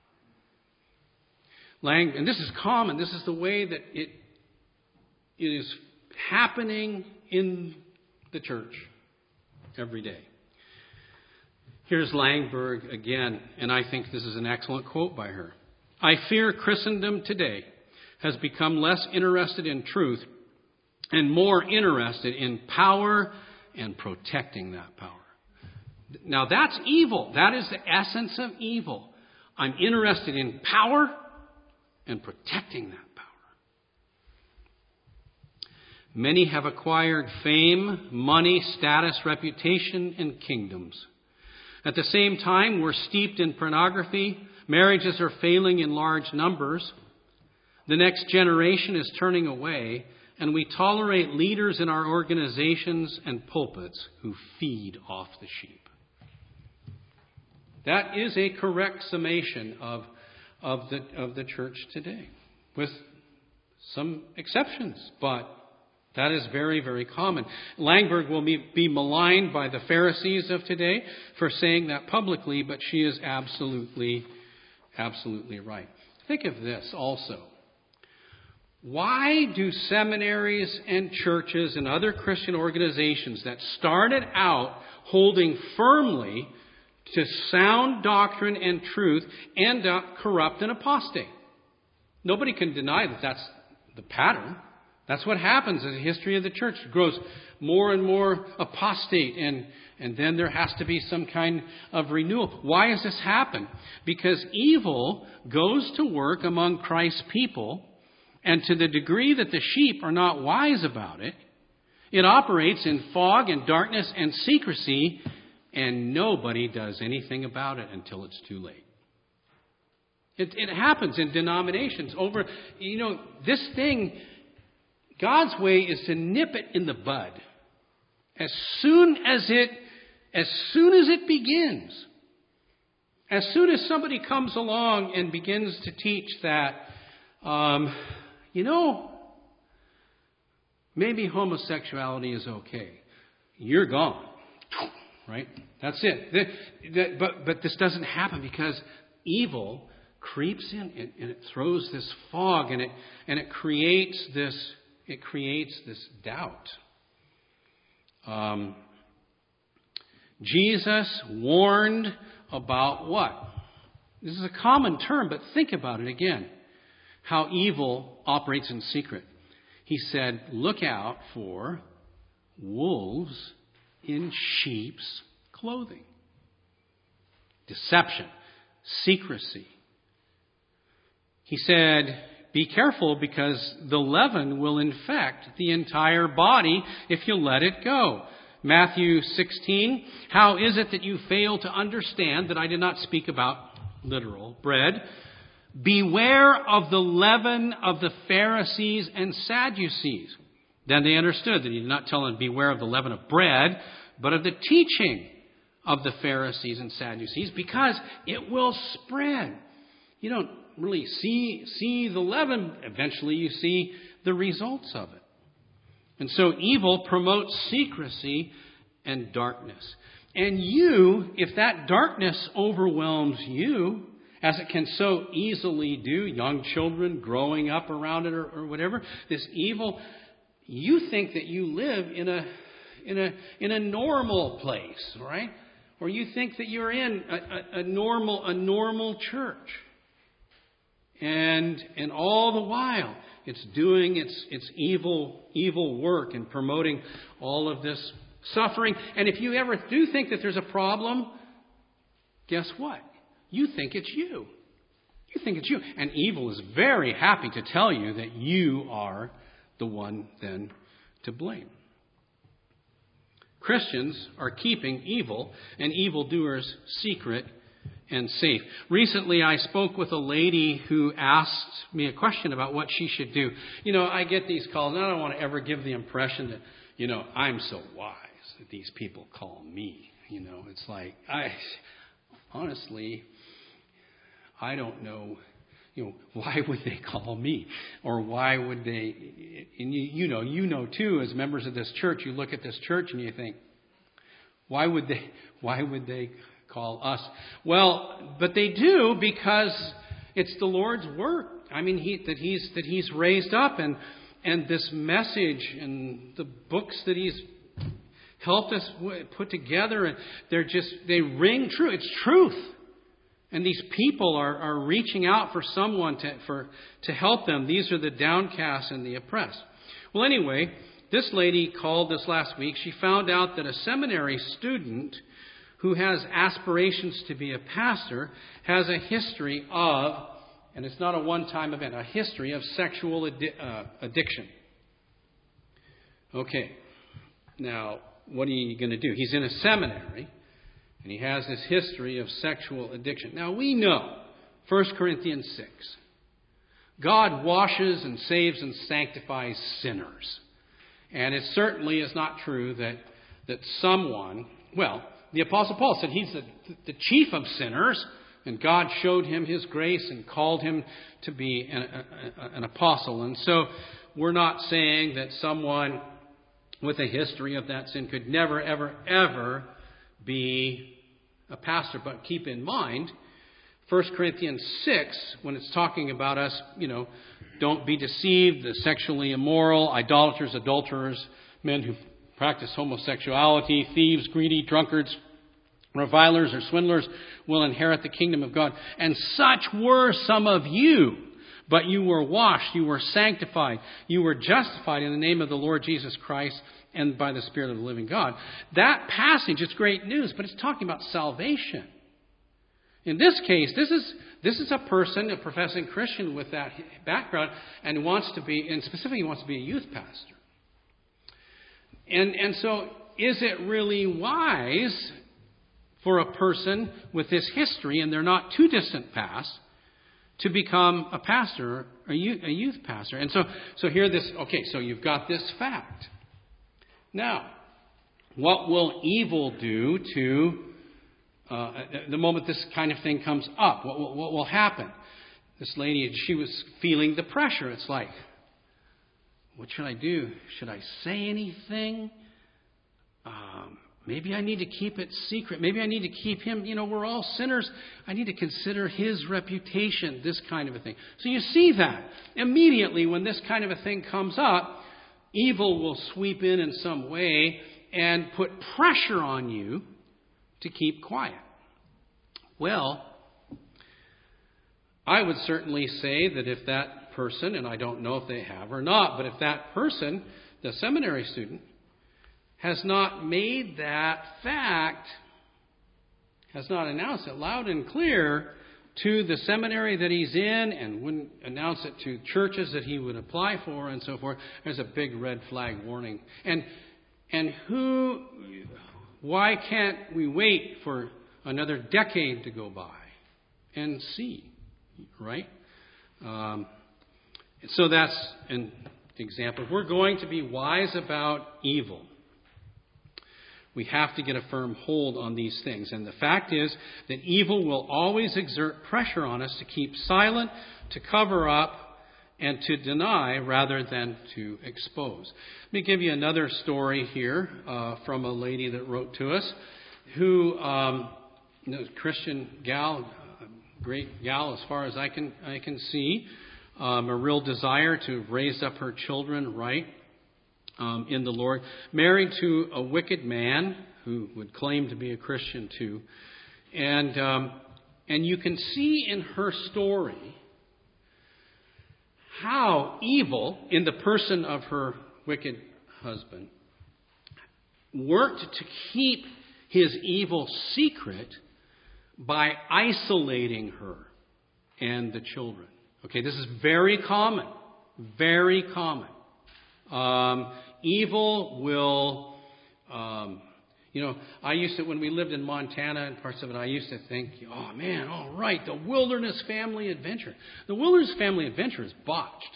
Lang- and this is common. This is the way that it, it is happening in the church every day. Here's Langberg again, and I think this is an excellent quote by her. I fear Christendom today has become less interested in truth and more interested in power and protecting that power. Now that's evil. That is the essence of evil. I'm interested in power and protecting that power. Many have acquired fame, money, status, reputation, and kingdoms. At the same time, we're steeped in pornography. Marriages are failing in large numbers. The next generation is turning away, and we tolerate leaders in our organizations and pulpits who feed off the sheep. That is a correct summation of, of, the, of the church today, with some exceptions, but that is very, very common. Langberg will be, be maligned by the Pharisees of today for saying that publicly, but she is absolutely, absolutely right. Think of this also. Why do seminaries and churches and other Christian organizations that started out holding firmly to sound doctrine and truth end up corrupt and apostate? Nobody can deny that that's the pattern. That's what happens in the history of the church. It grows more and more apostate, and, and then there has to be some kind of renewal. Why has this happened? Because evil goes to work among Christ's people, and to the degree that the sheep are not wise about it, it operates in fog and darkness and secrecy, and nobody does anything about it until it's too late. It, it happens in denominations over, you know, this thing. God's way is to nip it in the bud as soon as it, as soon as it begins. As soon as somebody comes along and begins to teach that, um, you know, maybe homosexuality is okay, you're gone, right? That's it. The, the, but but this doesn't happen because evil creeps in and, and it throws this fog and it and it creates this. It creates this doubt. Um, Jesus warned about what? This is a common term, but think about it again. How evil operates in secret. He said, look out for wolves in sheep's clothing. Deception, secrecy. He said, be careful because the leaven will infect the entire body if you let it go. Matthew sixteen, how is it that you fail to understand that I did not speak about literal bread? Beware of the leaven of the Pharisees and Sadducees. Then they understood that he did not tell them beware of the leaven of bread, but of the teaching of the Pharisees and Sadducees, because it will spread. You don't really see, see the leaven. Eventually you see the results of it. And so evil promotes secrecy and darkness. And you, if that darkness overwhelms you, as it can so easily do, young children growing up around it or, or whatever, this evil, you think that you live in a in a in a normal place, right? Or you think that you're in a, a, a normal a normal church. And and all the while it's doing its its evil evil work and promoting all of this suffering. And if you ever do think that there's a problem, guess what? You think it's you. You think it's you. And evil is very happy to tell you that you are the one then to blame. Christians are keeping evil and evildoers secret and safe. Recently, I spoke with a lady who asked me a question about what she should do. You know, I get these calls, and I don't want to ever give the impression that, you know, I'm so wise that these people call me. You know, it's like, I honestly, I don't know, you know, why would they call me? Or why would they, and you, you know, you know too, as members of this church, you look at this church and you think, why would they, why would they call us? Well, but they do because it's the Lord's work. I mean, he, that he's that He's raised up, and and this message and the books that He's helped us put together, and they're just they ring true. It's truth, and these people are are reaching out for someone to for to help them. These are the downcast and the oppressed. Well, anyway, this lady called this last week. She found out that a seminary student who has aspirations to be a pastor has a history of, and it's not a one-time event, a history of sexual addi- uh, addiction. Okay, now what are you going to do? He's in a seminary, and he has this history of sexual addiction. Now we know, First Corinthians six, God washes and saves and sanctifies sinners. And it certainly is not true that that someone, well, the Apostle Paul said he's the, the chief of sinners, and God showed him His grace and called him to be an, a, an apostle. And so we're not saying that someone with a history of that sin could never, ever, ever be a pastor. But keep in mind, First Corinthians six, when it's talking about us, you know, don't be deceived, the sexually immoral, idolaters, adulterers, men who practice homosexuality, thieves, greedy, drunkards, revilers, or swindlers will inherit the kingdom of God. And such were some of you. But you were washed, you were sanctified, you were justified in the name of the Lord Jesus Christ and by the Spirit of the living God. That passage is great news, but it's talking about salvation. In this case, this is this is a person, a professing Christian with that background, and wants to be, and specifically wants to be a youth pastor. And and so, is it really wise for a person with this history, and they're not too distant past, to become a pastor, a youth, a youth pastor? And so, so here this, okay, so you've got this fact. Now, what will evil do to, uh, the moment this kind of thing comes up? What, what, what will happen? This lady, she was feeling the pressure. It's like, what should I do? Should I say anything? Um, maybe I need to keep it secret. Maybe I need to keep him, you know, we're all sinners. I need to consider his reputation, this kind of a thing. So you see that. Immediately when this kind of a thing comes up, evil will sweep in in some way and put pressure on you to keep quiet. Well, I would certainly say that if that person, and I don't know if they have or not, but if that person, the seminary student, has not made that fact, has not announced it loud and clear to the seminary that he's in, and wouldn't announce it to churches that he would apply for and so forth, there's a big red flag warning. And and who, why can't we wait for another decade to go by and see, right? Um, so that's an example. If we're going to be wise about evil, we have to get a firm hold on these things. And the fact is that evil will always exert pressure on us to keep silent, to cover up, and to deny rather than to expose. Let me give you another story here uh, from a lady that wrote to us who, um, you know, Christian gal, great gal as far as I can I can see, um, a real desire to raise up her children right. Um, in the Lord, married to a wicked man who would claim to be a Christian too, and um, and you can see in her story how evil, in the person of her wicked husband, worked to keep his evil secret by isolating her and the children. Okay, this is very common, very common. Um, evil will, um, you know, I used to, when we lived in Montana and parts of it, I used to think, oh man, all right, the Wilderness Family Adventure. The Wilderness Family Adventure is botched.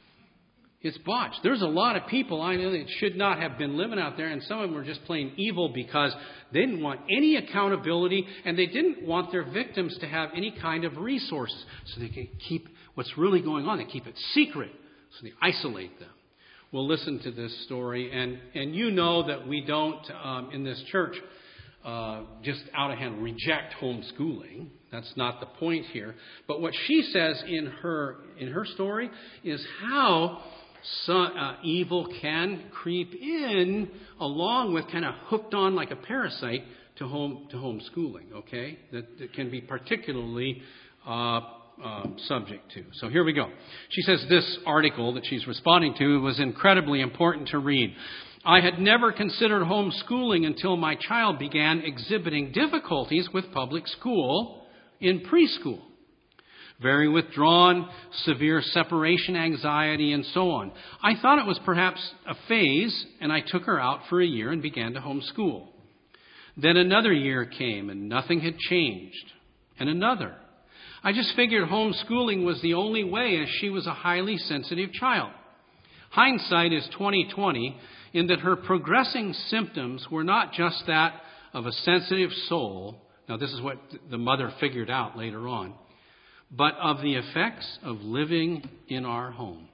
It's botched. There's a lot of people I know that should not have been living out there, and some of them were just plain evil because they didn't want any accountability, and they didn't want their victims to have any kind of resources. So they could keep what's really going on. They keep it secret, so they isolate them. We'll listen to this story, and, and you know that we don't, um, in this church, uh, just out of hand reject homeschooling. That's not the point here. But what she says in her in her story is how some, uh, evil can creep in along with kind of hooked on like a parasite to home to homeschooling. Okay, that, that can be particularly Uh, Um, subject to. So here we go. She says this article that she's responding to was incredibly important to read. I had never considered homeschooling until my child began exhibiting difficulties with public school in preschool. Very withdrawn, severe separation anxiety, and so on. I thought it was perhaps a phase, and I took her out for a year and began to homeschool. Then another year came, and nothing had changed. And another. I just figured homeschooling was the only way, as she was a highly sensitive child. Hindsight is twenty twenty in that her progressing symptoms were not just that of a sensitive soul. Now, this is what the mother figured out later on. But of the effects of living in our home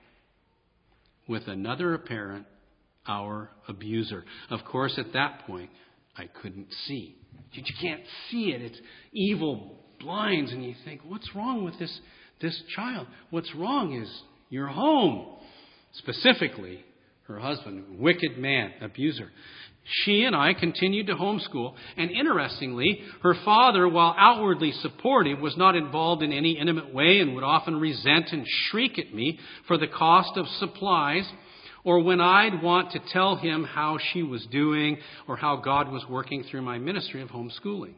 with another parent, our abuser. Of course, at that point, I couldn't see. You can't see it. It's evil blinds, and you think, what's wrong with this this child? What's wrong is your home. Specifically, her husband, wicked man, abuser. She and I continued to homeschool, and interestingly, her father, while outwardly supportive, was not involved in any intimate way and would often resent and shriek at me for the cost of supplies, or when I'd want to tell him how she was doing or how God was working through my ministry of homeschooling.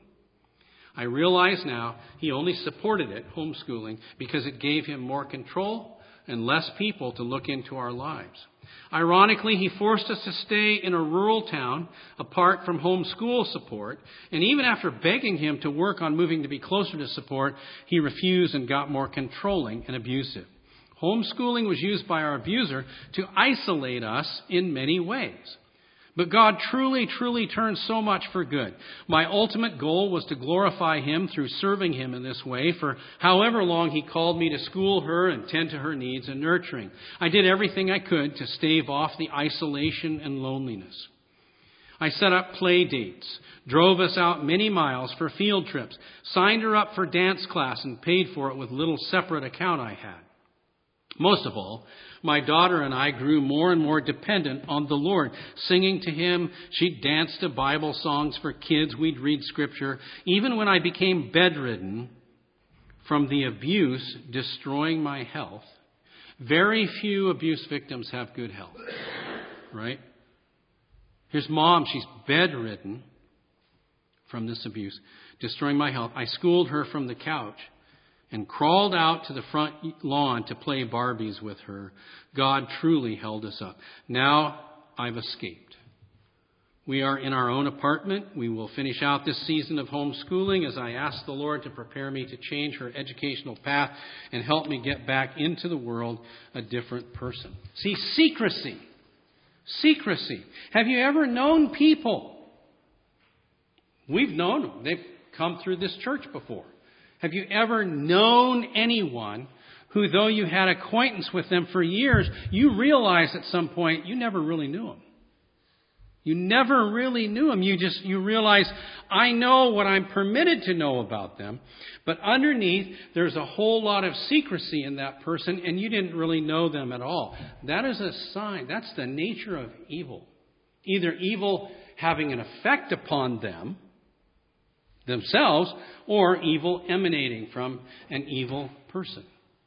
I realize now he only supported it, homeschooling, because it gave him more control and less people to look into our lives. Ironically, he forced us to stay in a rural town apart from homeschool support, and even after begging him to work on moving to be closer to support, he refused and got more controlling and abusive. Homeschooling was used by our abuser to isolate us in many ways. But God truly, truly turned so much for good. My ultimate goal was to glorify Him through serving Him in this way for however long He called me to school her and tend to her needs and nurturing. I did everything I could to stave off the isolation and loneliness. I set up play dates, drove us out many miles for field trips, signed her up for dance class and paid for it with a little separate account I had. Most of all, my daughter and I grew more and more dependent on the Lord. Singing to Him, she'd dance to Bible songs for kids, we'd read Scripture. Even when I became bedridden from the abuse destroying my health, Very few abuse victims have good health, right? Here's mom. She's bedridden from this abuse, destroying my health. I schooled her from the couch and crawled out to the front lawn to play Barbies with her. God truly held us up. Now I've escaped. We are in our own apartment. We will finish out this season of homeschooling as I ask the Lord to prepare me to change her educational path and help me get back into the world a different person. See, secrecy. Secrecy. Have you ever known people? We've known them. They've come through this church before. Have you ever known anyone who, though you had acquaintance with them for years, you realized at some point you never really knew them? You never really knew them. You just, you realize, I know what I'm permitted to know about them, but underneath there's a whole lot of secrecy in that person and you didn't really know them at all. That is a sign. That's the nature of evil. Either evil having an effect upon them, themselves, or evil emanating from an evil person.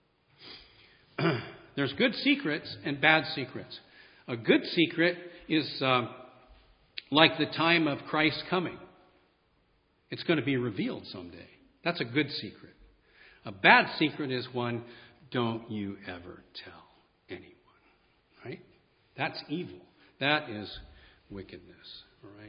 There's good secrets and bad secrets. A good secret is uh, like the time of Christ's coming. It's going to be revealed someday. That's a good secret. A bad secret is one, don't you ever tell anyone. Right? That's evil. That is wickedness. All right?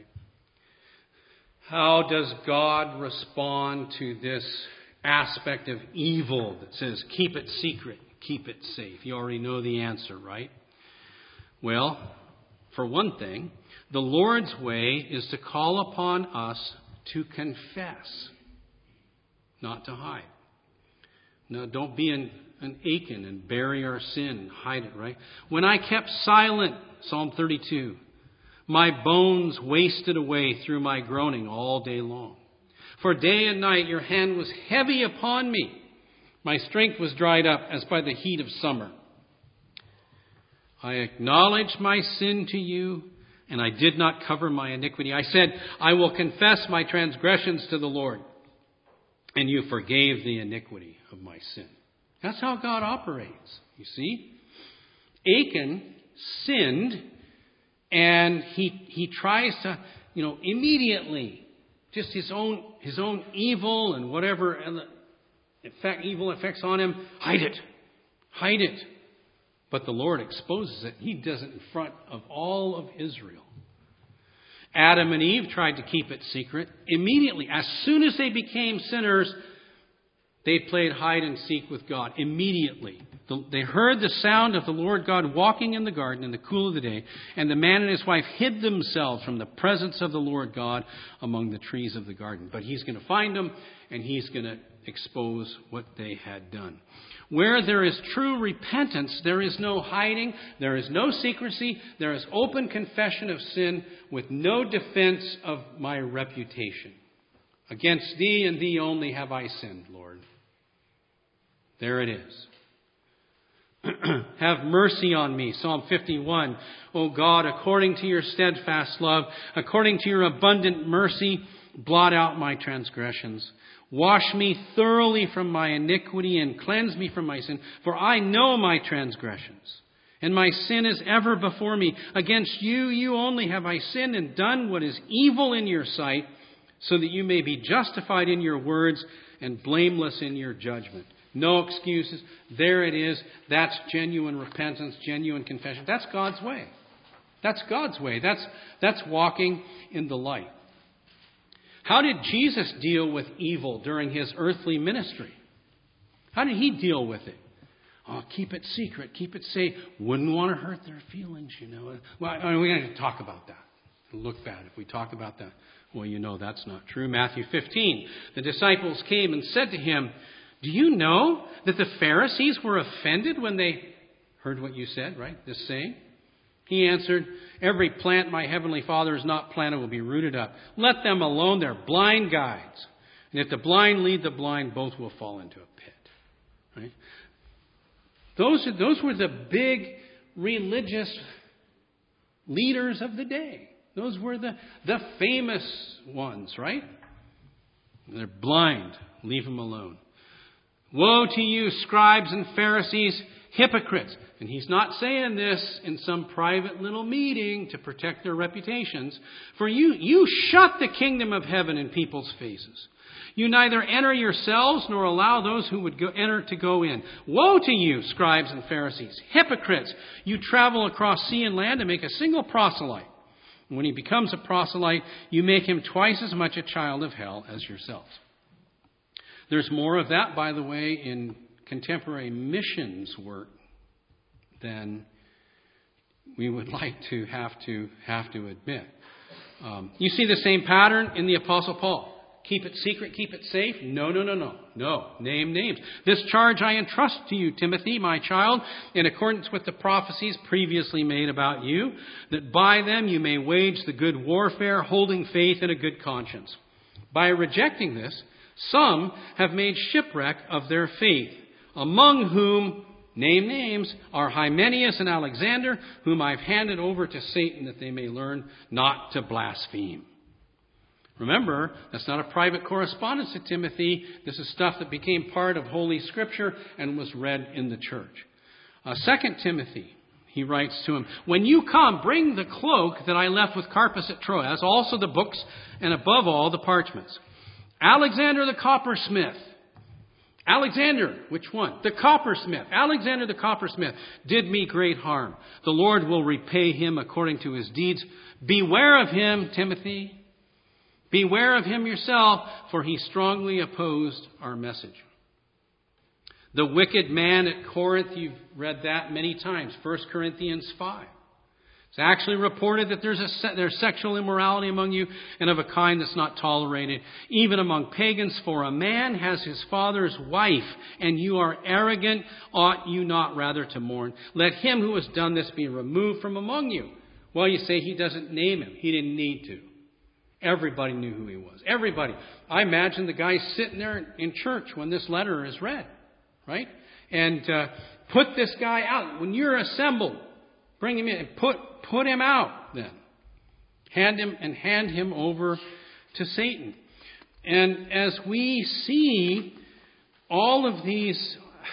How does God respond to this aspect of evil that says, keep it secret, keep it safe? You already know the answer, right? Well, for one thing, the Lord's way is to call upon us to confess, not to hide. No, don't be an, an Achan and bury our sin and hide it, right? When I kept silent, Psalm thirty-two, my bones wasted away through my groaning all day long. For day and night your hand was heavy upon me. My strength was dried up as by the heat of summer. I acknowledged my sin to you, and I did not cover my iniquity. I said, I will confess my transgressions to the Lord, and you forgave the iniquity of my sin. That's how God operates, you see. Achan sinned, and he he tries to, you know, immediately, just his own his own evil and whatever effect, evil effects on him, hide it, hide it. But the Lord exposes it. He does it in front of all of Israel. Adam and Eve tried to keep it secret. Immediately, as soon as they became sinners, they played hide and seek with God. Immediately. They heard the sound of the Lord God walking in the garden in the cool of the day, and the man and his wife hid themselves from the presence of the Lord God among the trees of the garden. But he's going to find them, and he's going to expose what they had done. Where there is true repentance, there is no hiding, there is no secrecy, there is open confession of sin with no defense of my reputation. Against thee and thee only have I sinned, Lord. There it is. Have mercy on me. Psalm fifty-one. O God, according to your steadfast love, according to your abundant mercy, blot out my transgressions. Wash me thoroughly from my iniquity and cleanse me from my sin. For I know my transgressions, and my sin is ever before me. Against you, you only have I sinned and done what is evil in your sight, so that you may be justified in your words and blameless in your judgment. No excuses. There it is. That's genuine repentance, genuine confession. That's God's way. That's God's way. That's, that's walking in the light. How did Jesus deal with evil during his earthly ministry? How did he deal with it? Oh, keep it secret, keep it safe. Wouldn't want to hurt their feelings, you know. Well, I mean, we're going to talk about that. It'll look bad if we talk about that. Well, you know that's not true. Matthew fifteen. The disciples came and said to him, do you know that the Pharisees were offended when they heard what you said, right? This saying. He answered, every plant my heavenly Father has not planted will be rooted up. Let them alone. They're blind guides. And if the blind lead the blind, both will fall into a pit. Right? Those, those were the big religious leaders of the day. Those were the, the famous ones, right? They're blind. Leave them alone. Woe to you, scribes and Pharisees, hypocrites. And he's not saying this in some private little meeting to protect their reputations. For you, you shut the kingdom of heaven in people's faces. You neither enter yourselves nor allow those who would go, enter to go in. Woe to you, scribes and Pharisees, hypocrites! You travel across sea and land to make a single proselyte. And when he becomes a proselyte, you make him twice as much a child of hell as yourselves. There's more of that, by the way, in contemporary missions work than we would like to have to have to admit. Um, you see the same pattern in the Apostle Paul. Keep it secret, keep it safe. No, no, no, no. No. Name names. This charge I entrust to you, Timothy, my child, in accordance with the prophecies previously made about you, that by them you may wage the good warfare, holding faith and a good conscience. By rejecting this, some have made shipwreck of their faith, among whom, name names, are Hymenaeus and Alexander, whom I've handed over to Satan that they may learn not to blaspheme. Remember, that's not a private correspondence to Timothy. This is stuff that became part of Holy Scripture and was read in the church. Uh, Second Timothy, he writes to him, when you come, bring the cloak that I left with Carpus at Troas, also the books, and above all the parchments. Alexander the coppersmith. Alexander, which one? The coppersmith. Alexander the coppersmith did me great harm. The Lord will repay him according to his deeds. Beware of him, Timothy. Beware of him yourself, for he strongly opposed our message. The wicked man at Corinth, you've read that many times, First Corinthians five. It's actually reported that there's, a, there's sexual immorality among you, and of a kind that's not tolerated, even among pagans. For a man has his father's wife, and you are arrogant. Ought you not rather to mourn? Let him who has done this be removed from among you. Well, you say he doesn't name him. He didn't need to. Everybody knew who he was. Everybody. I imagine the guy sitting there in church when this letter is read, right? And uh, put this guy out. When you're assembled, bring him in and put put him out then. Hand him and hand him over to Satan. And as we see all of these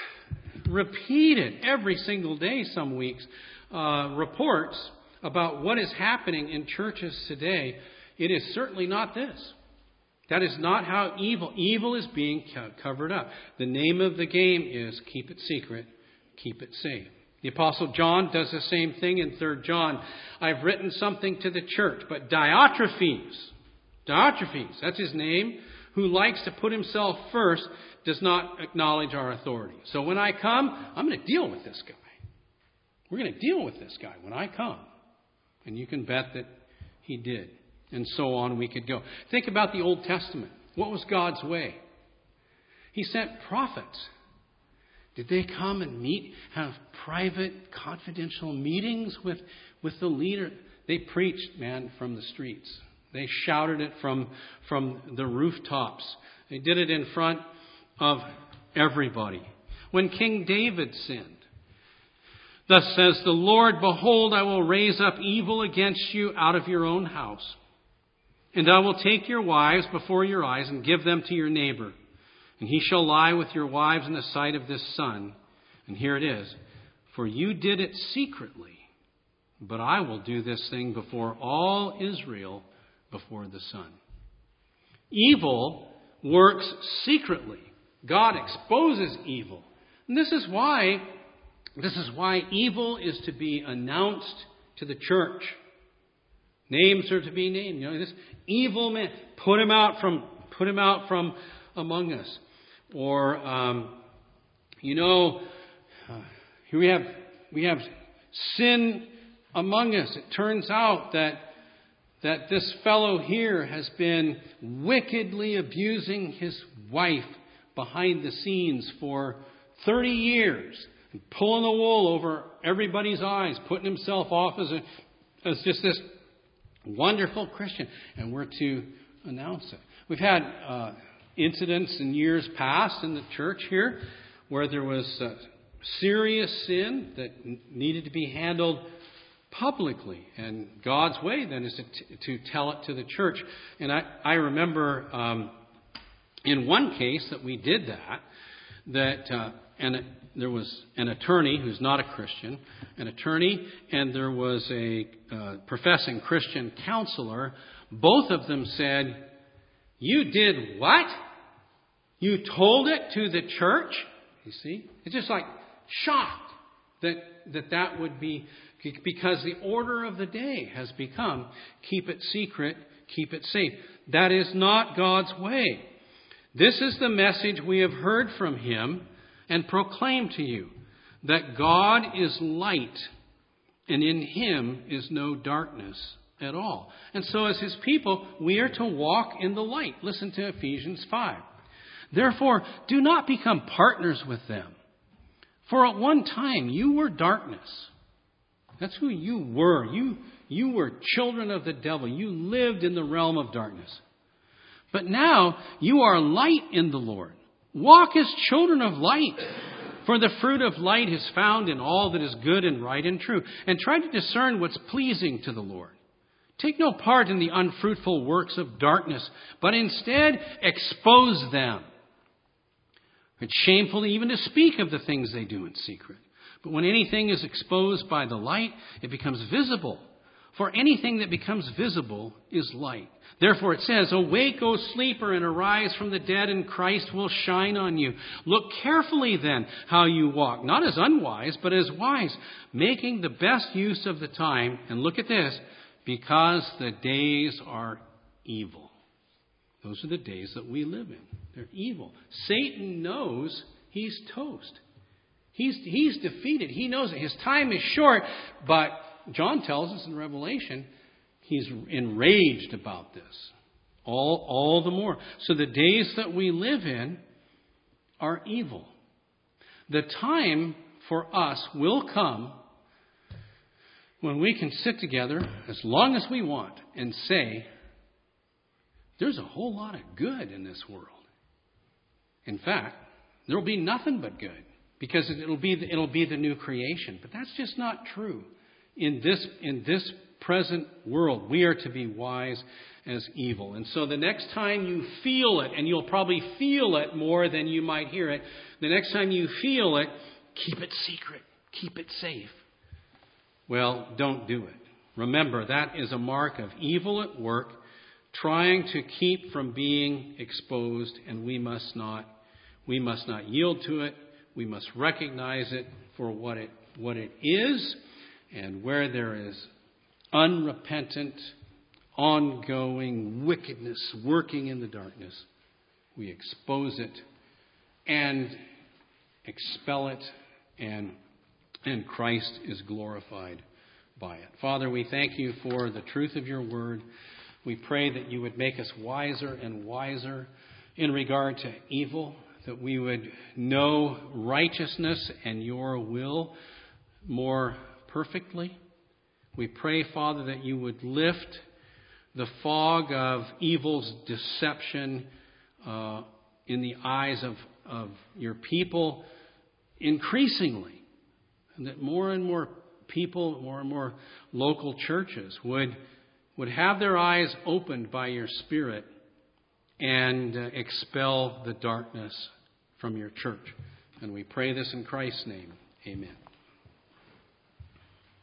repeated every single day, some weeks, uh, reports about what is happening in churches today, it is certainly not this. That is not how evil. Evil is being covered up. The name of the game is keep it secret, keep it safe. The Apostle John does the same thing in Third John. I've written something to the church, but Diotrephes, Diotrephes, that's his name, who likes to put himself first, does not acknowledge our authority. So when I come, I'm going to deal with this guy. We're going to deal with this guy when I come. And you can bet that he did. And so on we could go. Think about the Old Testament. What was God's way? He sent prophets. Did they come and meet, have private, confidential meetings with, with the leader? They preached, man, from the streets. They shouted it from, from the rooftops. They did it in front of everybody. When King David sinned, thus says the Lord, behold, I will raise up evil against you out of your own house. And I will take your wives before your eyes and give them to your neighbor. And he shall lie with your wives in the sight of this son. And here it is. For you did it secretly, but I will do this thing before all Israel before the sun. Evil works secretly. God exposes evil. And this is why, this is why evil is to be announced to the church. Names are to be named. You know, this evil man, put him out from, put him out from among us. Or, um, you know, uh, here we have we have sin among us. It turns out that that this fellow here has been wickedly abusing his wife behind the scenes for thirty years, and pulling the wool over everybody's eyes, putting himself off as a as just this wonderful Christian, and we're to announce it. We've had uh, incidents in years past in the church here where there was uh, serious sin that n- needed to be handled publicly, and God's way then is to, t- to tell it to the church. And I, I remember um, in one case that we did that, that uh, and there was an attorney who's not a Christian, an attorney, and there was a uh, professing Christian counselor. Both of them said, "You did what? You told it to the church?" You see? It's just like shocked that that, that would be, because the order of the day has become, keep it secret, keep it safe. That is not God's way. This is the message we have heard from Him and proclaim to you, that God is light, and in Him is no darkness at all. And so as His people, we are to walk in the light. Listen to Ephesians five. Therefore, do not become partners with them. For at one time you were darkness. That's who you were. You, you were children of the devil. You lived in the realm of darkness. But now you are light in the Lord. Walk as children of light. For the fruit of light is found in all that is good and right and true. And try to discern what's pleasing to the Lord. Take no part in the unfruitful works of darkness, but instead expose them. It's shameful even to speak of the things they do in secret. But when anything is exposed by the light, it becomes visible. For anything that becomes visible is light. Therefore it says, "Awake, O sleeper, and arise from the dead, and Christ will shine on you. Look carefully then how you walk, not as unwise, but as wise, making the best use of the time." And look at this, "because the days are evil." Those are the days that we live in. They're evil. Satan knows he's toast. He's, he's defeated. He knows it. His time is short. But John tells us in Revelation, he's enraged about this. All, all the more. So the days that we live in are evil. The time for us will come when we can sit together as long as we want and say, there's a whole lot of good in this world. In fact, there will be nothing but good, because it'll be the, it'll be the new creation. But that's just not true. In this in this present world, we are to be wise as evil. And so the next time you feel it, and you'll probably feel it more than you might hear it, the next time you feel it, keep it secret, keep it safe. Well, don't do it. Remember, that is a mark of evil at work, trying to keep from being exposed, and we must not we must not yield to it. We must recognize it for what it what it is, and where there is unrepentant, ongoing wickedness working in the darkness, we expose it and expel it, and and Christ is glorified by it. Father, we thank you for the truth of your word. We pray that you would make us wiser and wiser in regard to evil, that we would know righteousness and your will more perfectly. We pray, Father, that you would lift the fog of evil's deception uh, in the eyes of, of your people increasingly, and that more and more people, more and more local churches would would have their eyes opened by your Spirit and uh, expel the darkness from your church. And we pray this in Christ's name. Amen.